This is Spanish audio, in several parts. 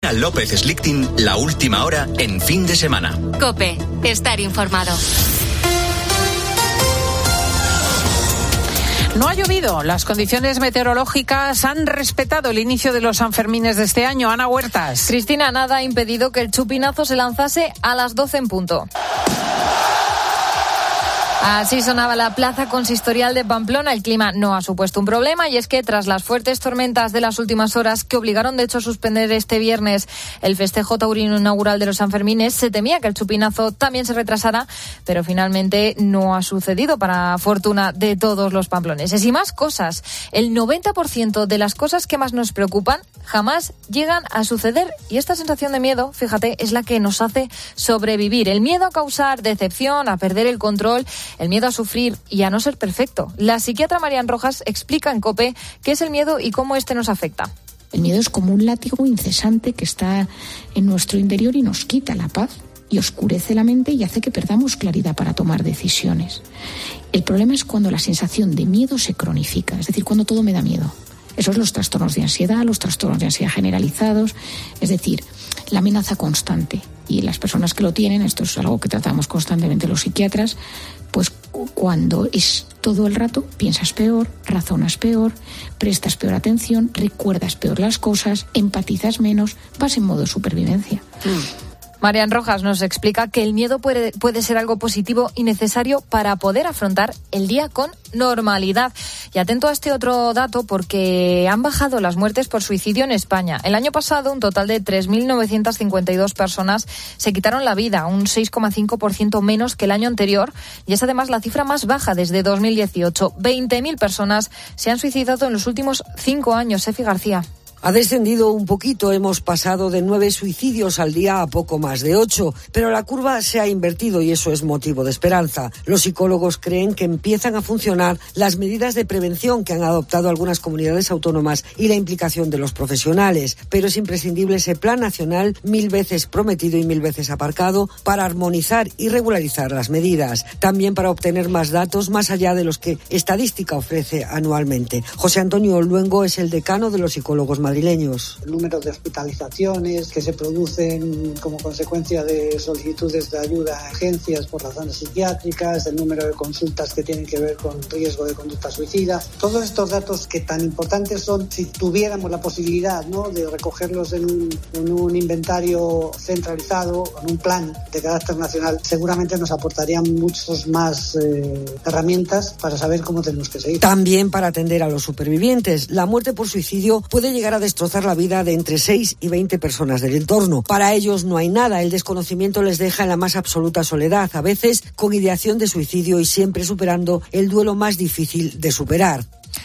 López Slichting, la última hora en fin de semana. COPE, estar informado. No ha llovido, las condiciones meteorológicas han respetado el inicio de los Sanfermines de este año. Ana Huertas. Cristina, nada ha impedido que el chupinazo se lanzase a las 12 en punto. Así sonaba la plaza consistorial de Pamplona. El clima no ha supuesto un problema y es que tras las fuertes tormentas de las últimas horas que obligaron de hecho a suspender este viernes el festejo taurino inaugural de los Sanfermines, se temía que el chupinazo también se retrasara, pero finalmente no ha sucedido para fortuna de todos los pamploneses. Y más cosas, el 90% de las cosas que más nos preocupan jamás llegan a suceder y esta sensación de miedo, fíjate, es la que nos hace sobrevivir. El miedo a causar decepción, a perder el control, el miedo a sufrir y a no ser perfecto. La psiquiatra Marian Rojas explica en COPE qué es el miedo y cómo este nos afecta. El miedo es como un látigo incesante que está en nuestro interior y nos quita la paz y oscurece la mente y hace que perdamos claridad para tomar decisiones. El problema es cuando la sensación de miedo se cronifica, es decir, cuando todo me da miedo. Esos son los trastornos de ansiedad, los trastornos de ansiedad generalizados, es decir, la amenaza constante. Y las personas que lo tienen, esto es algo que tratamos constantemente los psiquiatras, pues cuando es todo el rato, piensas peor, razonas peor, prestas peor atención, recuerdas peor las cosas, empatizas menos, vas en modo supervivencia. Marian Rojas nos explica que el miedo puede ser algo positivo y necesario para poder afrontar el día con normalidad. Y atento a este otro dato porque han bajado las muertes por suicidio en España. El año pasado un total de 3.952 personas se quitaron la vida, un 6,5% menos que el año anterior y es además la cifra más baja desde 2018. 20.000 personas se han suicidado en los últimos 5 años. Efi García. Ha descendido un poquito, hemos pasado de 9 suicidios al día a poco más de 8, pero la curva se ha invertido y eso es motivo de esperanza. Los psicólogos creen que empiezan a funcionar las medidas de prevención que han adoptado algunas comunidades autónomas y la implicación de los profesionales, pero es imprescindible ese plan nacional 1000 veces prometido y 1000 veces aparcado para armonizar y regularizar las medidas, también para obtener más datos más allá de los que estadística ofrece anualmente. José Antonio Luengo es el decano de los psicólogos madrileños. El número de hospitalizaciones que se producen como consecuencia de solicitudes de ayuda a urgencias por razones psiquiátricas, el número de consultas que tienen que ver con riesgo de conducta suicida, todos estos datos que tan importantes son, si tuviéramos la posibilidad, ¿no?, de recogerlos en un inventario centralizado, en un plan de carácter nacional, seguramente nos aportarían muchas más herramientas para saber cómo tenemos que seguir. También para atender a los supervivientes. La muerte por suicidio puede llegar a destrozar la vida de entre 6 y 20 personas del entorno. Para ellos no hay nada, el desconocimiento les deja en la más absoluta soledad, a veces con ideación de suicidio y siempre superando el duelo más difícil de superar.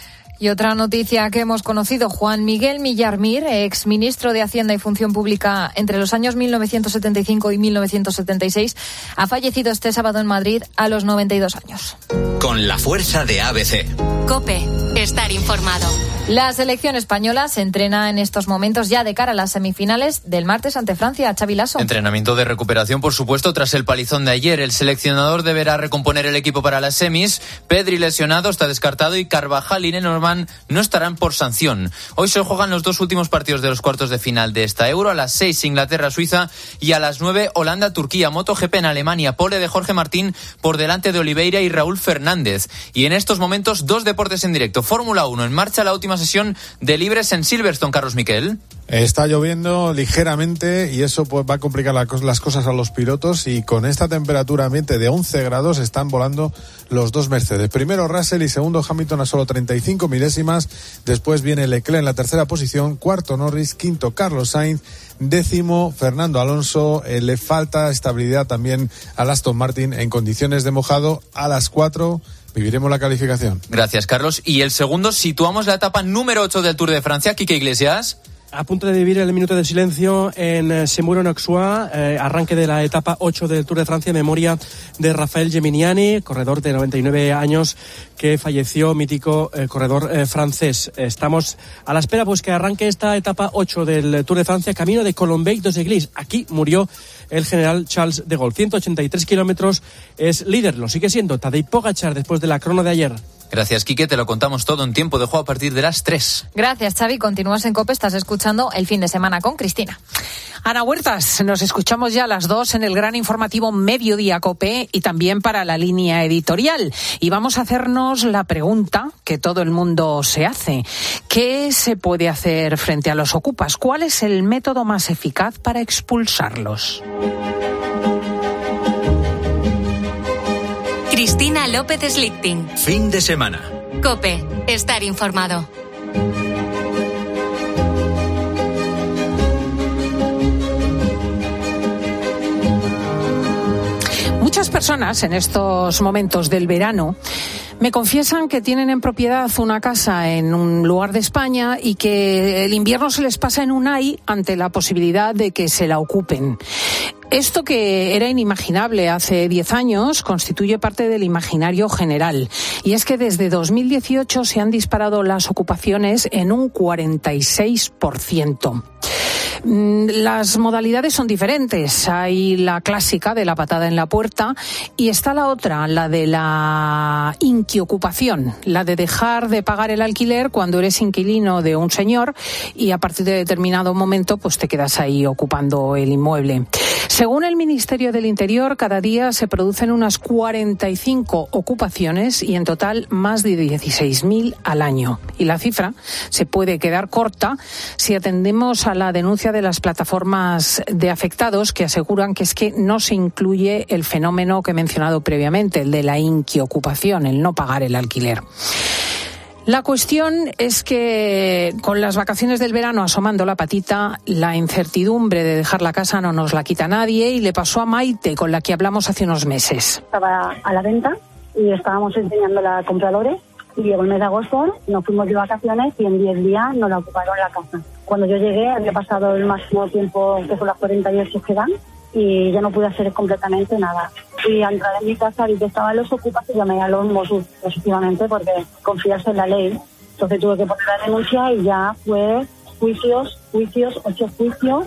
Y otra noticia que hemos conocido, Juan Miguel Millar-Mir, exministro de Hacienda y Función Pública entre los años 1975 y 1976, ha fallecido este sábado en Madrid a los 92 años. Con la fuerza de ABC. COPE, estar informado. La selección española se entrena en estos momentos ya de cara a las semifinales del martes ante Francia. Xavi Lasso. Entrenamiento de recuperación, por supuesto, tras el palizón de ayer. El seleccionador deberá recomponer el equipo para las semis. Pedri lesionado, está descartado y Carvajal y Lenormand no estarán por sanción. Hoy se juegan los 2 últimos partidos de los cuartos de final de esta Euro. A las 6 Inglaterra-Suiza y a las 9 Holanda-Turquía. MotoGP en Alemania. Pole de Jorge Martín por delante de Oliveira y Raúl Fernández. Y en estos momentos 2 deportes en directo. Fórmula 1 en marcha, la última sesión de libres en Silverstone. Carlos Miquel. Está lloviendo ligeramente y eso pues va a complicar las cosas a los pilotos, y con esta temperatura ambiente de 11 grados están volando los 2 Mercedes. Primero Russell y segundo Hamilton a solo 35 milésimas. Después viene Leclerc en la tercera posición, cuarto Norris, quinto Carlos Sainz, décimo Fernando Alonso. Le falta estabilidad también al Aston Martin en condiciones de mojado. A las 4 viviremos la calificación. Gracias, Carlos. Y el segundo, situamos la etapa número 8 del Tour de Francia. Quique Iglesias. A punto de vivir el minuto de silencio en Semur-en-Auxois, arranque de la etapa 8 del Tour de Francia, en memoria de Rafael Geminiani, corredor de 99 años que falleció, mítico corredor francés. Estamos a la espera pues que arranque esta etapa 8 del Tour de Francia, camino de Colombey-dos-Églises. Aquí murió el general Charles de Gaulle. 183 kilómetros, es líder, lo sigue siendo Tadej Pogačar después de la crono de ayer. Gracias, Quique. Te lo contamos todo en tiempo de juego a partir de las 3. Gracias, Xavi. Continúas en COPE. Estás escuchando El Fin de Semana con Cristina. Ana Huertas, nos escuchamos ya a las 2 en el gran informativo Mediodía COPE y también para la línea editorial. Y vamos a hacernos la pregunta que todo el mundo se hace. ¿Qué se puede hacer frente a los ocupas? ¿Cuál es el método más eficaz para expulsarlos? Cristina López Slichting. Fin de semana. COPE. Estar informado. Muchas personas en estos momentos del verano me confiesan que tienen en propiedad una casa en un lugar de España y que el invierno se les pasa en Unai ante la posibilidad de que se la ocupen. Esto, que era inimaginable hace 10 años, constituye parte del imaginario general. Y es que desde 2018 se han disparado las ocupaciones en un 46%. Las modalidades son diferentes. Hay la clásica de la patada en la puerta y está la otra, la de la inquiocupación, la de dejar de pagar el alquiler cuando eres inquilino de un señor y a partir de determinado momento pues te quedas ahí ocupando el inmueble. Según el Ministerio del Interior, cada día se producen unas 45 ocupaciones y en total más de 16.000 al año. Y la cifra se puede quedar corta si atendemos a la denuncia de las plataformas de afectados que aseguran que es que no se incluye el fenómeno que he mencionado previamente, el de la inquiocupación, el no pagar el alquiler. La cuestión es que con las vacaciones del verano asomando la patita, la incertidumbre de dejar la casa no nos la quita nadie y le pasó a Maite, con la que hablamos hace unos meses. Estaba a la venta y estábamos enseñándola a compradores y llegó el mes de agosto, nos fuimos de vacaciones y en 10 días nos la ocuparon la casa. Cuando yo llegué había pasado el máximo tiempo, que son las 48 que dan, y ya no pude hacer completamente nada. Y al entrar en mi casa vi que estaban los ocupas y llamé a los Mossos positivamente porque confiarse en la ley. Entonces tuve que poner la denuncia y ya fue juicios, 8 juicios.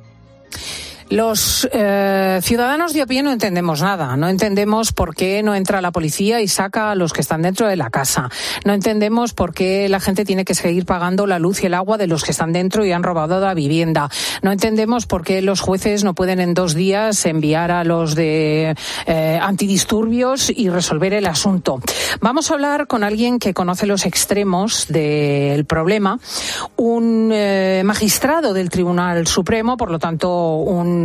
Los ciudadanos de a pie no entendemos nada. No entendemos por qué no entra la policía y saca a los que están dentro de la casa. No entendemos por qué la gente tiene que seguir pagando la luz y el agua de los que están dentro y han robado la vivienda. No entendemos por qué los jueces no pueden en 2 días enviar a los de antidisturbios y resolver el asunto. Vamos a hablar con alguien que conoce los extremos del problema. Un magistrado del Tribunal Supremo, por lo tanto un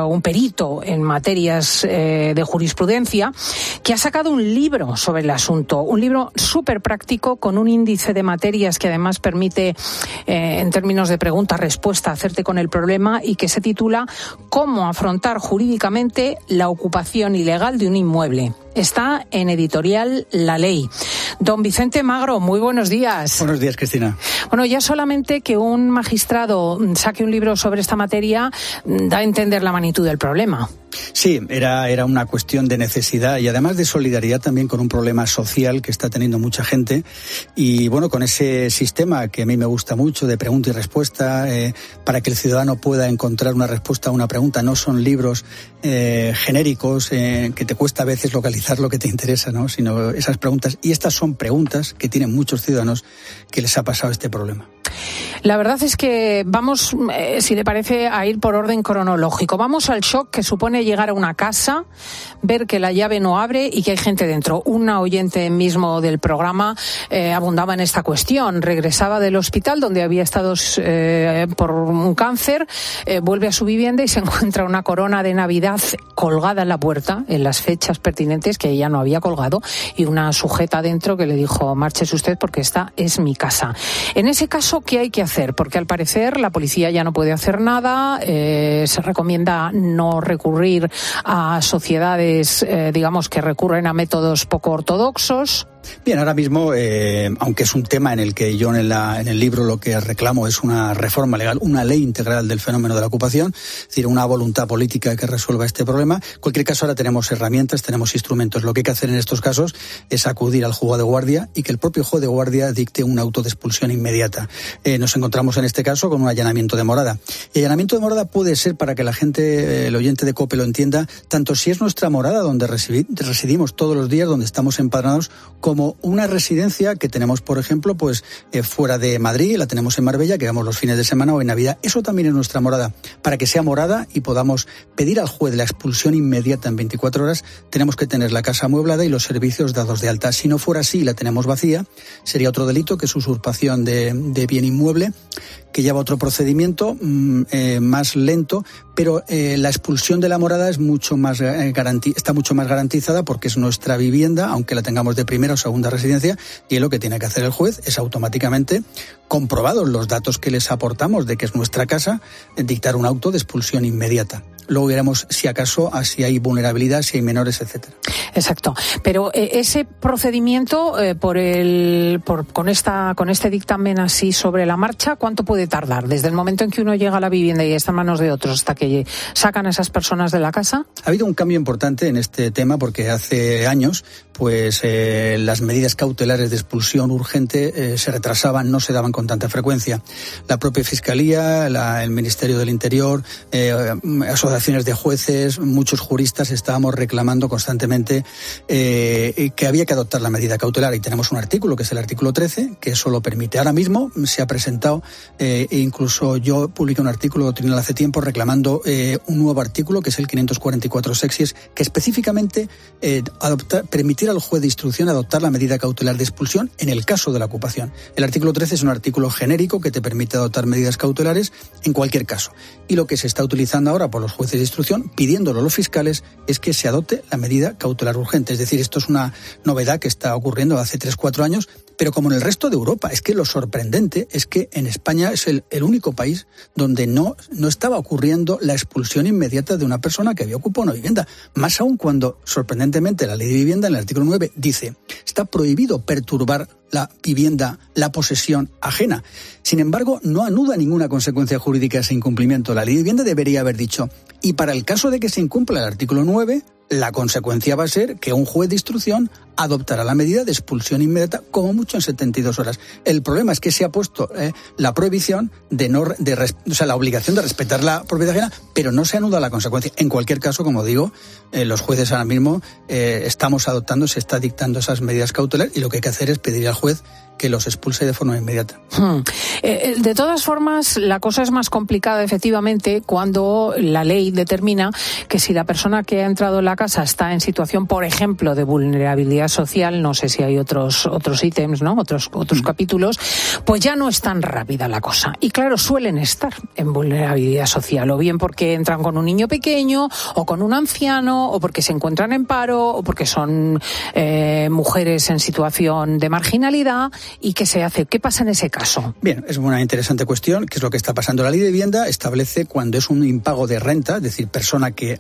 perito en materias de jurisprudencia, que ha sacado un libro sobre el asunto, un libro súper práctico con un índice de materias que además permite, en términos de pregunta-respuesta, hacerte con el problema y que se titula «Cómo afrontar jurídicamente la ocupación ilegal de un inmueble». Está en editorial La Ley. Don Vicente Magro, muy buenos días. Buenos días, Cristina. Bueno, ya solamente que un magistrado saque un libro sobre esta materia da a entender la magnitud del problema. Sí, era una cuestión de necesidad y además de solidaridad también con un problema social que está teniendo mucha gente. Y bueno, con ese sistema que a mí me gusta mucho de pregunta y respuesta, para que el ciudadano pueda encontrar una respuesta a una pregunta. No son libros genéricos que te cuesta a veces localizar lo que te interesa, ¿no? Sino esas preguntas. Y estas son preguntas que tienen muchos ciudadanos que les ha pasado este problema. La verdad es que vamos, si le parece, a ir por orden cronológico. Vamos al shock que supone llegar a una casa, ver que la llave no abre y que hay gente dentro. Una oyente mismo del programa abundaba en esta cuestión. Regresaba del hospital donde había estado por un cáncer, vuelve a su vivienda y se encuentra una corona de Navidad colgada en la puerta en las fechas pertinentes que ella no había colgado y una sujeta dentro que le dijo: márchese usted porque esta es mi casa. En ese caso, ¿qué hay que hacer? Porque al parecer la policía ya no puede hacer nada, se recomienda no recurrir a sociedades, digamos, que recurren a métodos poco ortodoxos. Bien, ahora mismo, aunque es un tema en el que yo en el libro lo que reclamo es una reforma legal, una ley integral del fenómeno de la ocupación, es decir, una voluntad política que resuelva este problema. En cualquier caso, ahora tenemos herramientas, tenemos instrumentos. Lo que hay que hacer en estos casos es acudir al juzgado de guardia y que el propio juez de guardia dicte un auto de expulsión inmediata. Nos encontramos en este caso con un allanamiento de morada. Y allanamiento de morada puede ser, para que la gente, el oyente de COPE lo entienda, tanto si es nuestra morada donde residimos todos los días, donde estamos empadronados, como como una residencia que tenemos, por ejemplo, pues fuera de Madrid, la tenemos en Marbella, que vamos los fines de semana o en Navidad. Eso también es nuestra morada. Para que sea morada y podamos pedir al juez la expulsión inmediata en 24 horas, tenemos que tener la casa amueblada y los servicios dados de alta. Si no fuera así y la tenemos vacía, sería otro delito, que es usurpación de bien inmueble, que lleva otro procedimiento más lento, pero la expulsión de la morada es mucho más está mucho más garantizada, porque es nuestra vivienda, aunque la tengamos de primera o segunda residencia, y lo que tiene que hacer el juez es automáticamente, comprobados los datos que les aportamos de que es nuestra casa, dictar un auto de expulsión inmediata. Luego veremos si acaso si hay vulnerabilidad, si hay menores, etcétera. Exacto. Pero ese procedimiento con este dictamen así sobre la marcha, ¿cuánto puede tardar? Desde el momento en que uno llega a la vivienda y está en manos de otros hasta que sacan a esas personas de la casa. Ha habido un cambio importante en este tema, porque hace años pues las medidas cautelares de expulsión urgente se retrasaban, no se daban con tanta frecuencia. La propia Fiscalía, el Ministerio del Interior, asociaciones de jueces, muchos juristas estábamos reclamando constantemente que había que adoptar la medida cautelar, y tenemos un artículo, que es el artículo 13, que eso lo permite. Ahora mismo se ha presentado, incluso yo publiqué un artículo, lo tenía hace tiempo, reclamando un nuevo artículo, que es el 544 sexties, que específicamente permitir al juez de instrucción adoptar la medida cautelar de expulsión en el caso de la ocupación. El artículo 13 es un artículo genérico que te permite adoptar medidas cautelares en cualquier caso. Y lo que se está utilizando ahora por los jueces de instrucción, pidiéndolo a los fiscales, es que se adopte la medida cautelar urgente. Es decir, esto es una novedad que está ocurriendo hace 3-4 años, pero como en el resto de Europa. Es que lo sorprendente es que en España es el único país donde no estaba ocurriendo la expulsión inmediata de una persona que había ocupado una vivienda. Más aún cuando, sorprendentemente, la ley de vivienda en el artículo 9 dice: está prohibido perturbar la vivienda, la posesión ajena. Sin embargo, no anuda ninguna consecuencia jurídica ese incumplimiento. La ley de vivienda debería haber dicho: y para el caso de que se incumpla el artículo 9, la consecuencia va a ser que un juez de instrucción adoptará la medida de expulsión inmediata, como mucho en 72 horas. El problema es que se ha puesto la prohibición la obligación de respetar la propiedad ajena, pero no se anuda la consecuencia. En cualquier caso, como digo, los jueces ahora mismo estamos adoptando, se está dictando esas medidas cautelares, y lo que hay que hacer es pedir al juez que los expulse de forma inmediata. De todas formas, la cosa es más complicada, efectivamente, cuando la ley determina que si la persona que ha entrado en la casa está en situación, por ejemplo, de vulnerabilidad social, no sé si hay otros ítems, ¿no? Otros capítulos, pues ya no es tan rápida la cosa. Y claro, suelen estar en vulnerabilidad social, o bien porque entran con un niño pequeño, o con un anciano, o porque se encuentran en paro, o porque son mujeres en situación de marginalidad. ¿Y qué se hace? ¿Qué pasa en ese caso? Bien, es una interesante cuestión, que es lo que está pasando. La ley de vivienda establece cuando es un impago de renta, es decir, persona que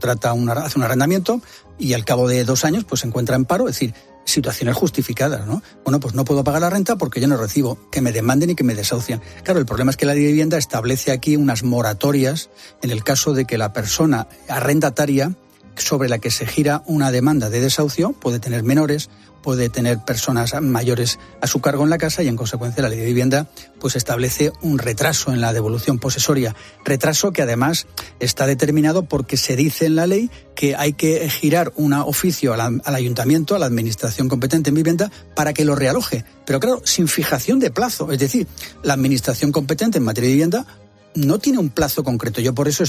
hace un arrendamiento y al cabo de 2 años pues se encuentra en paro, es decir, situaciones justificadas, ¿no? Bueno, pues no puedo pagar la renta porque yo no recibo, que me demanden y que me desahucien. Claro, el problema es que la ley de vivienda establece aquí unas moratorias en el caso de que la persona arrendataria sobre la que se gira una demanda de desahucio puede tener menores, puede tener personas mayores a su cargo en la casa, y en consecuencia la ley de vivienda pues establece un retraso en la devolución posesoria. Retraso que además está determinado porque se dice en la ley que hay que girar un oficio al ayuntamiento, a la administración competente en vivienda, para que lo realoje. Pero claro, sin fijación de plazo. Es decir, la administración competente en materia de vivienda no tiene un plazo concreto. Yo por eso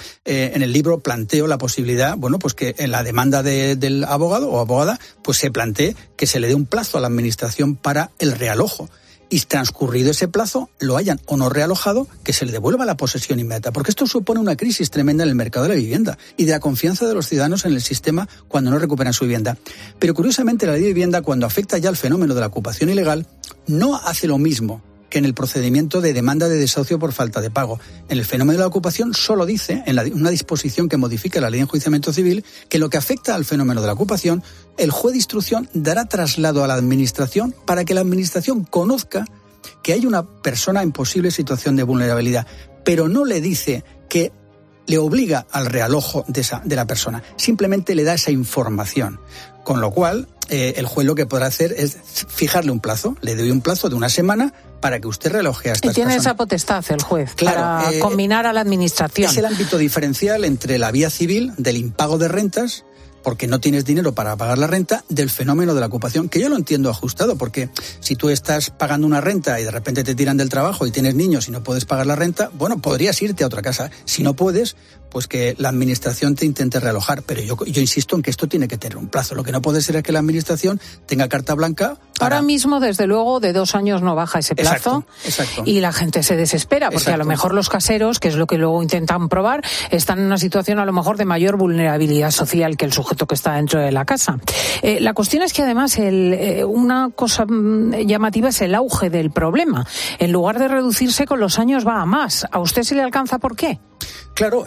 en el libro planteo la posibilidad, pues que en la demanda del abogado o abogada, pues se plantee que se le dé un plazo a la administración para el realojo. Y transcurrido ese plazo, lo hayan o no realojado, que se le devuelva la posesión inmediata. Porque esto supone una crisis tremenda en el mercado de la vivienda y de la confianza de los ciudadanos en el sistema cuando no recuperan su vivienda. Pero curiosamente la ley de vivienda, cuando afecta ya al fenómeno de la ocupación ilegal, no hace lo mismo que en el procedimiento de demanda de desahucio por falta de pago. En el fenómeno de la ocupación solo dice, en una disposición que modifica la ley de enjuiciamiento civil, que lo que afecta al fenómeno de la ocupación, el juez de instrucción dará traslado a la administración para que la administración conozca que hay una persona en posible situación de vulnerabilidad, pero no le dice que le obliga al realojo de la persona, simplemente le da esa información. Con lo cual, el juez lo que podrá hacer es fijarle un plazo, le doy un plazo de 1 semana para que usted realoje a estas personas. Y tiene esa potestad el juez, claro, para combinar a la administración. Es el ámbito diferencial entre la vía civil del impago de rentas, porque no tienes dinero para pagar la renta, del fenómeno de la ocupación, que yo lo entiendo ajustado, porque si tú estás pagando una renta y de repente te tiran del trabajo y tienes niños y no puedes pagar la renta, bueno, podrías irte a otra casa. Si no puedes, pues que la administración te intente realojar. Pero yo insisto en que esto tiene que tener un plazo. Lo que no puede ser es que la administración tenga carta blanca. Ahora mismo, desde luego, de 2 años no baja ese plazo. Exacto. Y la gente se desespera, porque a lo mejor los caseros, que es lo que luego intentan probar, están en una situación a lo mejor de mayor vulnerabilidad social que el sujeto que está dentro de la casa. La cuestión es que además una cosa llamativa es el auge del problema. En lugar de reducirse con los años va a más. ¿A usted se le alcanza por qué? Claro,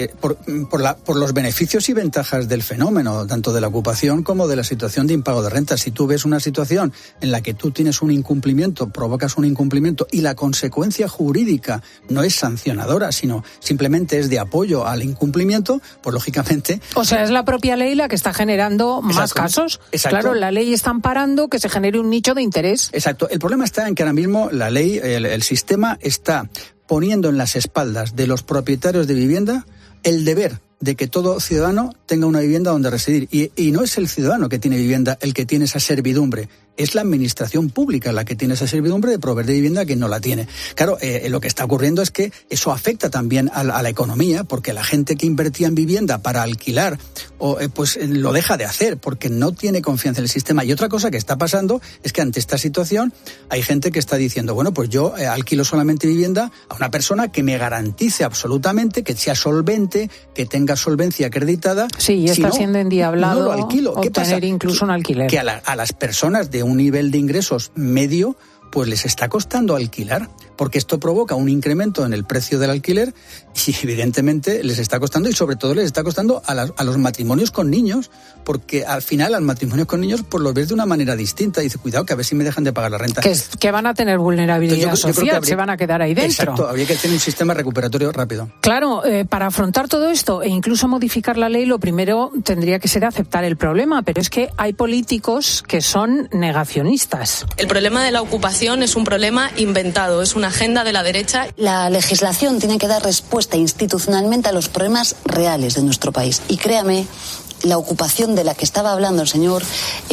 por los beneficios y ventajas del fenómeno, tanto de la ocupación como de la situación de impago de rentas. Si tú ves una situación en la que tú tienes un incumplimiento, provocas un incumplimiento y la consecuencia jurídica no es sancionadora, sino simplemente es de apoyo al incumplimiento, pues lógicamente... O sea, es la propia ley la que está generando más casos. Exacto. Claro, la ley está amparando que se genere un nicho de interés. Exacto. El problema está en que ahora mismo la ley, el sistema está poniendo en las espaldas de los propietarios de vivienda el deber de que todo ciudadano tenga una vivienda donde residir. Y no es el ciudadano que tiene vivienda el que tiene esa servidumbre, es la administración pública la que tiene esa servidumbre de proveer de vivienda a quien no la tiene. Claro, lo que está ocurriendo es que eso afecta también a la economía, porque la gente que invertía en vivienda para alquilar, pues lo deja de hacer, porque no tiene confianza en el sistema. Y otra cosa que está pasando es que ante esta situación hay gente que está diciendo, bueno, pues yo alquilo solamente vivienda a una persona que me garantice absolutamente que sea solvente, que tenga solvencia acreditada. Sí, y está siendo endiablado, no lo alquilo. ¿Qué pasa? Obtener incluso un alquiler. Que a las personas de un nivel de ingresos medio, pues les está costando alquilar, porque esto provoca un incremento en el precio del alquiler y evidentemente les está costando, y sobre todo les está costando a los matrimonios con niños, porque al final al matrimonio con niños pues los ves de una manera distinta. Dice, cuidado, que a ver si me dejan de pagar la renta. Que van a tener vulnerabilidad social, se van a quedar ahí dentro. Exacto, habría que tener un sistema recuperatorio rápido. Claro, para afrontar todo esto e incluso modificar la ley, lo primero tendría que ser aceptar el problema, pero es que hay políticos que son negacionistas. El problema de la ocupación es un problema inventado, es una agenda de la derecha. La legislación tiene que dar respuesta institucionalmente a los problemas reales de nuestro país. Y créame, la ocupación de la que estaba hablando el señor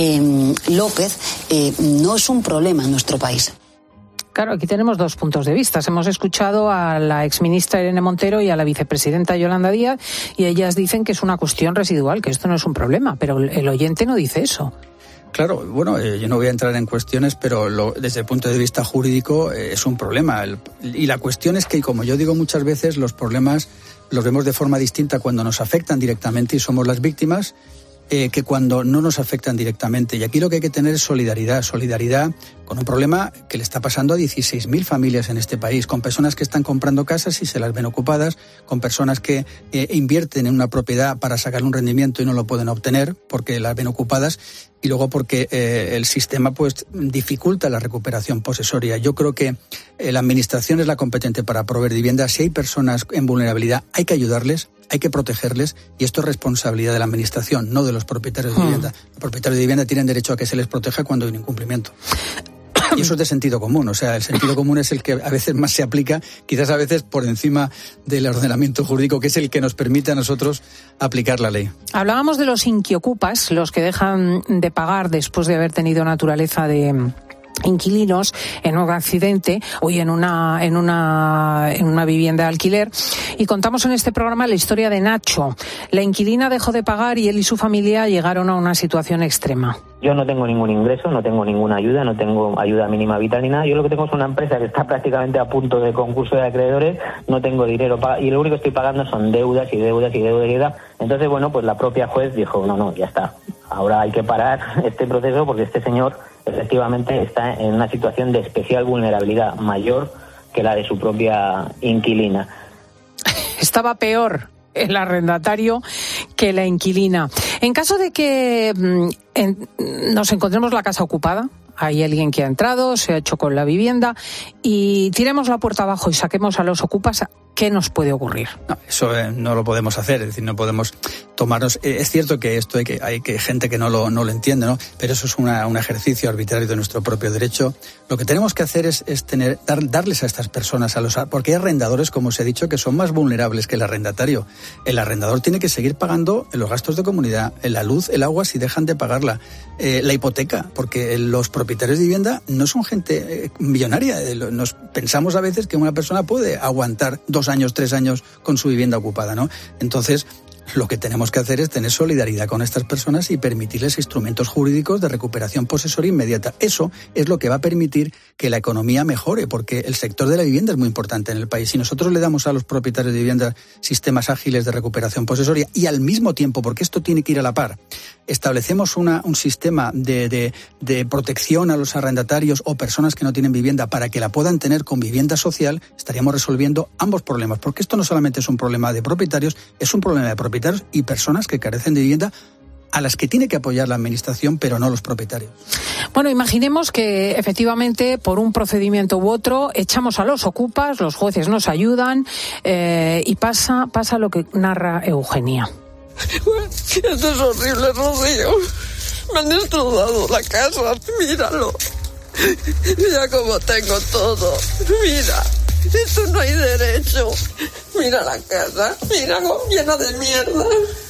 López no es un problema en nuestro país. Claro, aquí tenemos 2 puntos de vista. Hemos escuchado a la exministra Irene Montero y a la vicepresidenta Yolanda Díaz, y ellas dicen que es una cuestión residual, que esto no es un problema, pero el oyente no dice eso. Claro, bueno, yo no voy a entrar en cuestiones, pero desde el punto de vista jurídico es un problema. Y la cuestión es que, como yo digo muchas veces, los problemas los vemos de forma distinta cuando nos afectan directamente y somos las víctimas, que cuando no nos afectan directamente. Y aquí lo que hay que tener es solidaridad con un problema que le está pasando a 16.000 familias en este país, con personas que están comprando casas y se las ven ocupadas, con personas que invierten en una propiedad para sacar un rendimiento y no lo pueden obtener porque las ven ocupadas, y luego porque el sistema pues dificulta la recuperación posesoria. Yo creo que la administración es la competente para proveer vivienda. Si hay personas en vulnerabilidad, hay que ayudarles, hay que protegerles, y esto es responsabilidad de la administración, no de los propietarios de vivienda. Los propietarios de vivienda tienen derecho a que se les proteja cuando hay un incumplimiento. Y eso es de sentido común, o sea, el sentido común es el que a veces más se aplica, quizás a veces por encima del ordenamiento jurídico, que es el que nos permite a nosotros aplicar la ley. Hablábamos de los inquiocupas, los que dejan de pagar después de haber tenido naturaleza de inquilinos en un accidente o en una vivienda de alquiler, y contamos en este programa la historia de Nacho. La inquilina dejó de pagar y él y su familia llegaron a una situación extrema. Yo no tengo ningún ingreso, no tengo ninguna ayuda, no tengo ayuda mínima vital ni nada. Yo lo que tengo es una empresa que está prácticamente a punto de concurso de acreedores, no tengo dinero y lo único que estoy pagando son deudas y deudas y deudas y deudas. Entonces, bueno, pues la propia juez dijo, no, ya está. Ahora hay que parar este proceso porque este señor efectivamente está en una situación de especial vulnerabilidad, mayor que la de su propia inquilina. Estaba peor el arrendatario que la inquilina. En caso de que nos encontremos la casa ocupada, hay alguien que ha entrado, se ha hecho con la vivienda, y tiremos la puerta abajo y saquemos a los ocupas, ¿qué nos puede ocurrir? No, eso no lo podemos hacer, es decir, no podemos tomarnos... es cierto que esto hay que gente que no lo entiende, ¿no? Pero eso es un ejercicio arbitrario de nuestro propio derecho. Lo que tenemos que hacer es darles a estas personas, porque hay arrendadores, como os he dicho, que son más vulnerables que el arrendatario. El arrendador tiene que seguir pagando los gastos de comunidad, la luz, el agua, si dejan de pagarla, la hipoteca, porque los propietarios de vivienda no son gente millonaria. Nos pensamos a veces que una persona puede aguantar 2 años, 3 años con su vivienda ocupada, ¿no? Entonces, lo que tenemos que hacer es tener solidaridad con estas personas y permitirles instrumentos jurídicos de recuperación posesoria inmediata. Eso es lo que va a permitir que la economía mejore, porque el sector de la vivienda es muy importante en el país. Si nosotros le damos a los propietarios de vivienda sistemas ágiles de recuperación posesoria y al mismo tiempo, porque esto tiene que ir a la par, establecemos un sistema de protección a los arrendatarios o personas que no tienen vivienda para que la puedan tener con vivienda social, estaríamos resolviendo ambos problemas, porque esto no solamente es un problema de propietarios, es un problema de propietarios y personas que carecen de vivienda, a las que tiene que apoyar la administración, pero no los propietarios. Bueno, imaginemos que efectivamente por un procedimiento u otro echamos a los ocupas, los jueces nos ayudan y pasa lo que narra Eugenia. Esto es horrible, Rocío. Me han destrozado la casa, míralo. Mira cómo tengo todo. Mira, esto no hay derecho. Mira la casa, mira llena de mierda.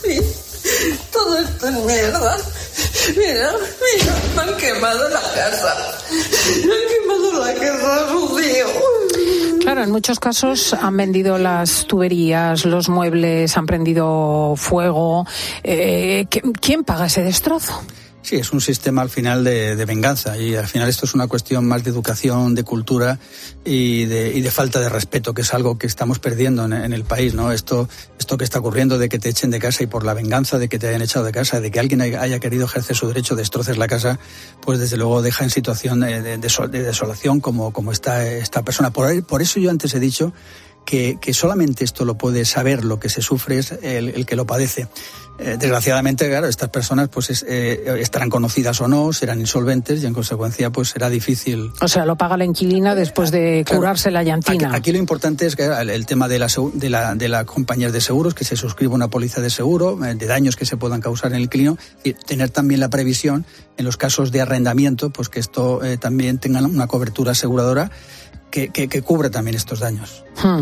Todo esto es mierda. Mira, me han quemado la casa. Me han quemado la casa, Rocío. Claro, en muchos casos han vendido las tuberías, los muebles, han prendido fuego. ¿Quién paga ese destrozo? Sí, es un sistema al final de venganza, y al final esto es una cuestión más de educación, de cultura y de falta de respeto, que es algo que estamos perdiendo en el país, ¿no? Esto que está ocurriendo de que te echen de casa y por la venganza de que te hayan echado de casa, de que alguien haya querido ejercer su derecho, destroces la casa, pues desde luego deja en situación de desolación como está esta persona. Por eso yo antes he dicho que solamente esto lo puede saber, lo que se sufre es el que lo padece. Desgraciadamente, claro, estas personas pues estarán conocidas o no, serán insolventes y en consecuencia pues será difícil. O sea, lo paga la inquilina después de curarse la llantina. Aquí lo importante es que el tema de la compañía de seguros, que se suscriba una póliza de seguro, de daños que se puedan causar en el inquilino, y tener también la previsión en los casos de arrendamiento, pues que esto también tenga una cobertura aseguradora que cubre también estos daños.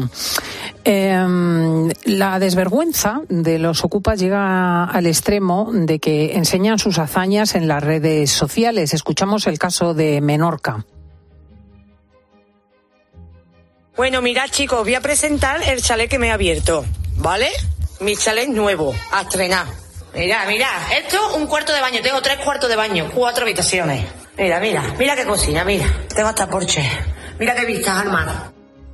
La desvergüenza de los ocupas llega al extremo de que enseñan sus hazañas en las redes sociales. Escuchamos el caso de Menorca. Bueno, mirad, chicos, voy a presentar el chalet que me he abierto, ¿vale? Mi chalet nuevo, a estrenar. Mirad, esto es un cuarto de baño, tengo 3 cuartos de baño, 4 habitaciones. Mira qué cocina, mira, tengo hasta porche. Mira qué vistas al mar.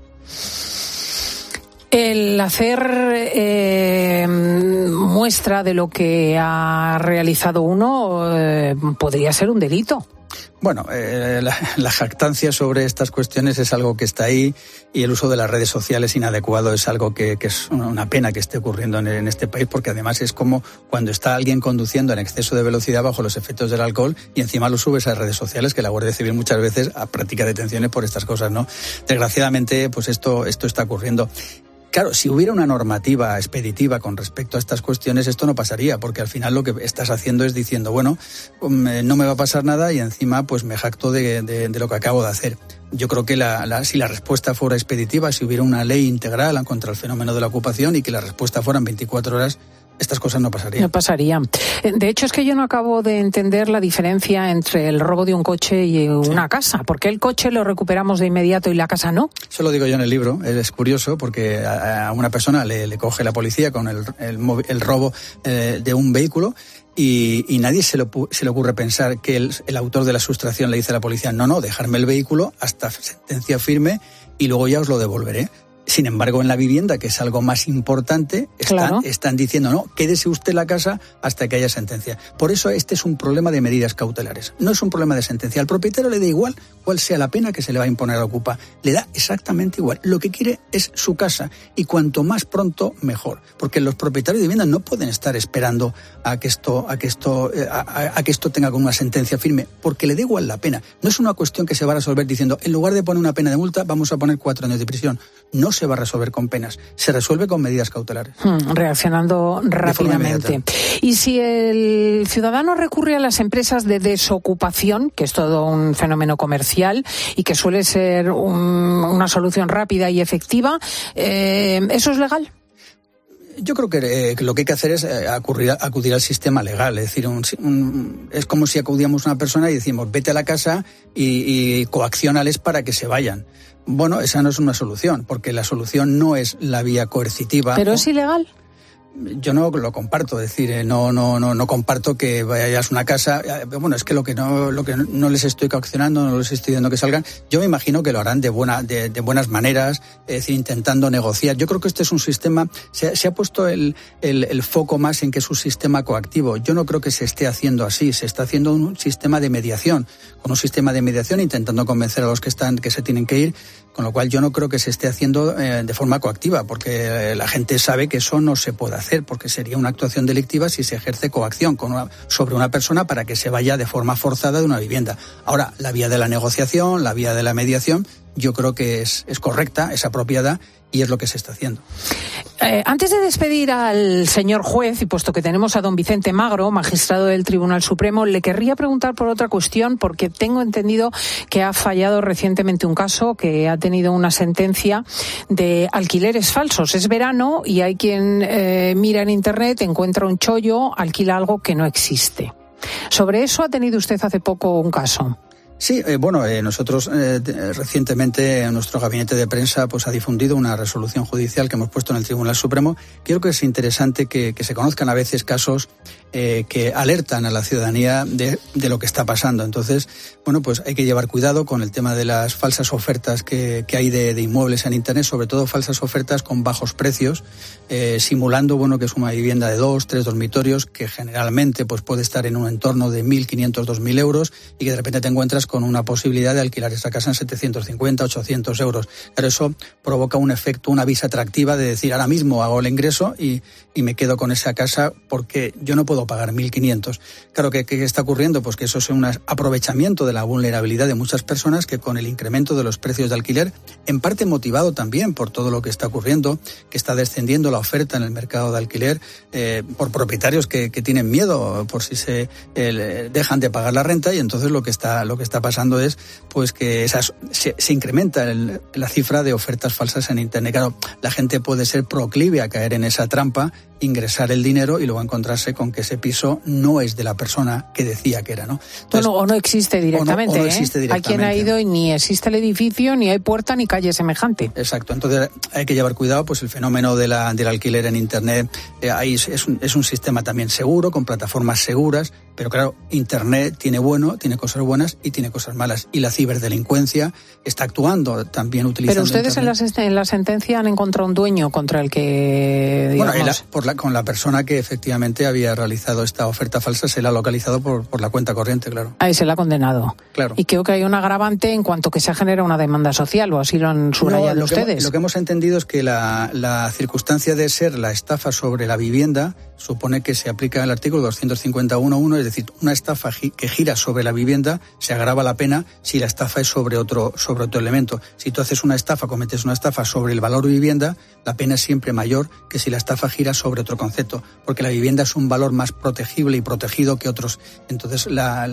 El hacer muestra de lo que ha realizado uno podría ser un delito. Bueno, la jactancia sobre estas cuestiones es algo que está ahí, y el uso de las redes sociales inadecuado es algo que es una pena que esté ocurriendo en este país, porque además es como cuando está alguien conduciendo en exceso de velocidad bajo los efectos del alcohol y encima lo subes a redes sociales, que la Guardia Civil muchas veces practica detenciones por estas cosas, ¿no? Desgraciadamente, pues esto está ocurriendo. Claro, si hubiera una normativa expeditiva con respecto a estas cuestiones, esto no pasaría, porque al final lo que estás haciendo es diciendo, bueno, no me va a pasar nada y encima pues me jacto de lo que acabo de hacer. Yo creo que si la respuesta fuera expeditiva, si hubiera una ley integral contra el fenómeno de la ocupación y que la respuesta fueran 24 horas, estas cosas no pasarían. No pasarían. De hecho, es que yo no acabo de entender la diferencia entre el robo de un coche y una casa. ¿Por qué el coche lo recuperamos de inmediato y la casa no? Eso lo digo yo en el libro. Es curioso porque a una persona le coge la policía con el robo de un vehículo y nadie se le ocurre pensar que el autor de la sustracción le dice a la policía, no, dejarme el vehículo hasta sentencia firme y luego ya os lo devolveré. Sin embargo, en la vivienda, que es algo más importante, están diciendo, no, quédese usted en la casa hasta que haya sentencia. Por eso este es un problema de medidas cautelares. No es un problema de sentencia. Al propietario le da igual cuál sea la pena que se le va a imponer a la ocupa. Le da exactamente igual. Lo que quiere es su casa, y cuanto más pronto, mejor. Porque los propietarios de vivienda no pueden estar esperando a que esto tenga como una sentencia firme, porque le da igual la pena. No es una cuestión que se va a resolver diciendo, en lugar de poner una pena de multa, vamos a poner 4 años de prisión. No se se va a resolver con penas, se resuelve con medidas cautelares. Reaccionando rápidamente. Y si el ciudadano recurre a las empresas de desocupación, que es todo un fenómeno comercial y que suele ser una solución rápida y efectiva, ¿eso es legal? Yo creo que lo que hay que hacer es acudir al sistema legal. Es decir, es como si acudíamos a una persona y decimos, vete a la casa y coacciónales para que se vayan. Bueno, esa no es una solución, porque la solución no es la vía coercitiva. ¿Pero es ilegal? Yo no lo comparto, es decir, no comparto que vayas a una casa. Bueno, es que lo que no les estoy coaccionando, no les estoy diciendo que salgan. Yo me imagino que lo harán de buenas maneras, es decir, intentando negociar. Yo creo que este es un sistema, se ha puesto el foco más en que es un sistema coactivo. Yo no creo que se esté haciendo así, se está haciendo un sistema de mediación, con un sistema de mediación intentando convencer a los que se tienen que ir. Con lo cual yo no creo que se esté haciendo de forma coactiva, porque la gente sabe que eso no se puede hacer, porque sería una actuación delictiva si se ejerce coacción sobre una persona para que se vaya de forma forzada de una vivienda. Ahora, la vía de la negociación, la vía de la mediación, yo creo que es correcta, es apropiada y es lo que se está haciendo. Antes de despedir al señor juez, y puesto que tenemos a don Vicente Magro, magistrado del Tribunal Supremo, le querría preguntar por otra cuestión, porque tengo entendido que ha fallado recientemente un caso que ha tenido una sentencia de alquileres falsos. Es verano y hay quien mira en Internet, encuentra un chollo, alquila algo que no existe. Sobre eso ha tenido usted hace poco un caso. Sí, nosotros recientemente nuestro gabinete de prensa pues ha difundido una resolución judicial que hemos puesto en el Tribunal Supremo. Creo que es interesante que se conozcan a veces casos que alertan a la ciudadanía de lo que está pasando. Entonces, pues hay que llevar cuidado con el tema de las falsas ofertas que hay de inmuebles en Internet, sobre todo falsas ofertas con bajos precios, simulando que es una vivienda de 2, 3 dormitorios que generalmente pues puede estar en un entorno de 1.500, 2.000 euros y que de repente te encuentras con una posibilidad de alquilar esa casa en 750, 800 euros. Claro, eso provoca un efecto, una visa atractiva de decir, ahora mismo hago el ingreso y me quedo con esa casa porque yo no puedo pagar 1.500. Claro, ¿qué está ocurriendo? Pues que eso es un aprovechamiento de la vulnerabilidad de muchas personas que con el incremento de los precios de alquiler, en parte motivado también por todo lo que está ocurriendo, que está descendiendo la oferta en el mercado de alquiler, por propietarios que tienen miedo por si se dejan de pagar la renta, y entonces lo que está pasando es pues que se incrementa la cifra de ofertas falsas en Internet. Claro, la gente puede ser proclive a caer en esa trampa, ingresar el dinero y luego encontrarse con que ese piso no es de la persona que decía que era, ¿no? Entonces, o no existe directamente. O no existe directamente. Hay quien ha ido y ni existe el edificio, ni hay puerta, ni calle semejante. Exacto. Entonces hay que llevar cuidado, pues el fenómeno del alquiler en Internet, ahí es un sistema también seguro, con plataformas seguras, pero claro, Internet tiene cosas buenas y tiene cosas malas. Y la ciberdelincuencia está actuando también utilizando. Pero ustedes en la sentencia han encontrado un dueño contra el que, digamos... con la persona que efectivamente había realizado esta oferta falsa, se la ha localizado por la cuenta corriente, claro. Ahí se la ha condenado. Claro. Y creo que hay un agravante en cuanto que se genera una demanda social, o así lo han subrayado ustedes. Lo que hemos entendido es que la circunstancia de ser la estafa sobre la vivienda supone que se aplica el artículo 251.1, es decir, una estafa que gira sobre la vivienda, se agrava la pena si la estafa es sobre otro elemento. Si tú haces una estafa, cometes una estafa sobre el valor de vivienda, la pena es siempre mayor que si la estafa gira sobre otro concepto, porque la vivienda es un valor más protegible y protegido que otros. Entonces,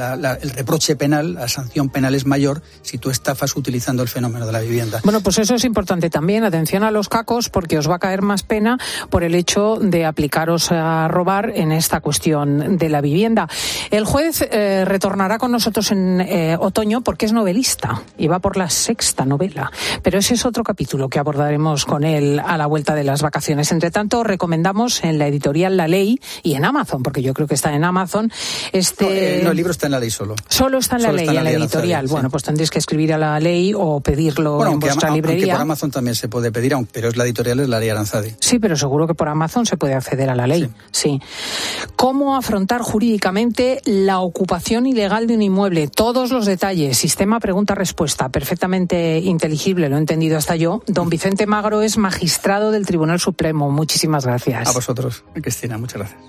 el reproche penal, la sanción penal es mayor si tú estafas utilizando el fenómeno de la vivienda. Bueno, pues eso es importante también. Atención a los cacos, porque os va a caer más pena por el hecho de aplicaros a robar en esta cuestión de la vivienda. El juez retornará con nosotros en otoño porque es novelista y va por la 6ª novela. Pero ese es otro capítulo que abordaremos con él a la vuelta de las vacaciones. Entre tanto, recomendamos en la editorial La Ley y en Amazon, porque yo creo que está en Amazon. No, el libro está en La Ley solo. Solo está en La Ley, en la editorial. Sí. Bueno, pues tendréis que escribir a La Ley o pedirlo en vuestra librería. Aunque por Amazon también se puede pedir, pero es la editorial, es La Ley Aranzadi. Sí, pero seguro que por Amazon se puede acceder a La Ley. Sí. ¿Cómo afrontar jurídicamente la ocupación ilegal de un inmueble? Todos los detalles. Sistema pregunta-respuesta. Perfectamente inteligible, lo he entendido hasta yo. Don Vicente Magro es magistrado del Tribunal Supremo. Muchísimas gracias. A vosotros, Cristina. Muchas gracias.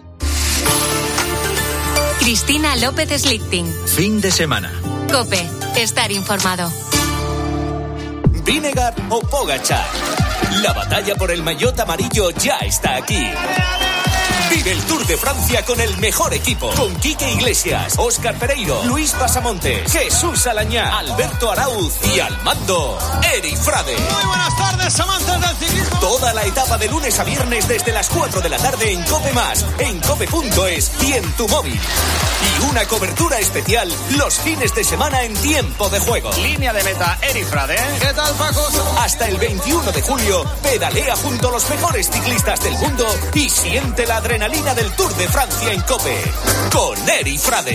Cristina López Slichting. Fin de semana. COPE. Estar informado. Vinegar o Pogačar. La batalla por el maillot amarillo ya está aquí. Vive el Tour de Francia con el mejor equipo. Con Quique Iglesias, Óscar Pereiro, Luis Pasamontes, Jesús Alañá, Alberto Arauz y al mando, Eri Frade. Muy buenas tardes, amantes del ciclismo. Toda la etapa de lunes a viernes desde las 4 de la tarde en COPE+, en cope.es y en tu móvil. Y una cobertura especial los fines de semana en tiempo de juego. Línea de meta, Eri Frade. ¿Qué tal, Paco? Hasta el 21 de julio, pedalea junto a los mejores ciclistas del mundo y siente la adrenalina del Tour de Francia en COPE. Con Eri Frade.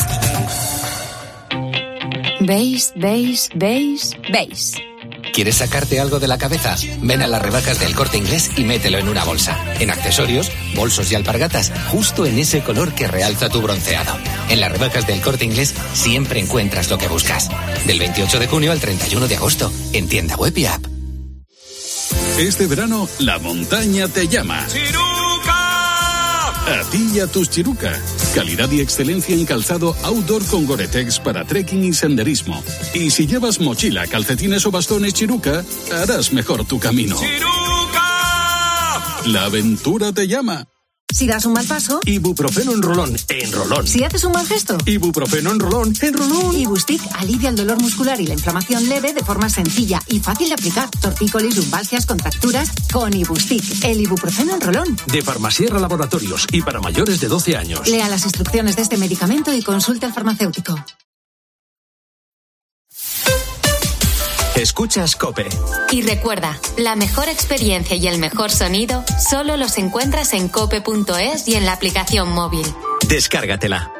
¿Veis? ¿Quieres sacarte algo de la cabeza? Ven a las rebajas del Corte Inglés y mételo en una bolsa. En accesorios, bolsos y alpargatas, justo en ese color que realza tu bronceado. En las rebajas del Corte Inglés siempre encuentras lo que buscas. Del 28 de junio al 31 de agosto, en tienda web y app. Este verano, la montaña te llama. A ti y a tus Chiruca. Calidad y excelencia en calzado outdoor con Gore-Tex para trekking y senderismo. Y si llevas mochila, calcetines o bastones Chiruca, harás mejor tu camino. ¡Chiruca! La aventura te llama. Si das un mal paso, Ibuprofeno en rolón, en rolón. Si haces un mal gesto, Ibuprofeno en rolón, en rolón. Ibustic alivia el dolor muscular y la inflamación leve de forma sencilla y fácil de aplicar. Tortícolis, lumbalgias, contracturas, con Ibustic, el ibuprofeno en rolón. De Farmasierra Laboratorios y para mayores de 12 años. Lea las instrucciones de este medicamento y consulte al farmacéutico. Escuchas COPE. Y recuerda, la mejor experiencia y el mejor sonido solo los encuentras en cope.es y en la aplicación móvil. Descárgatela.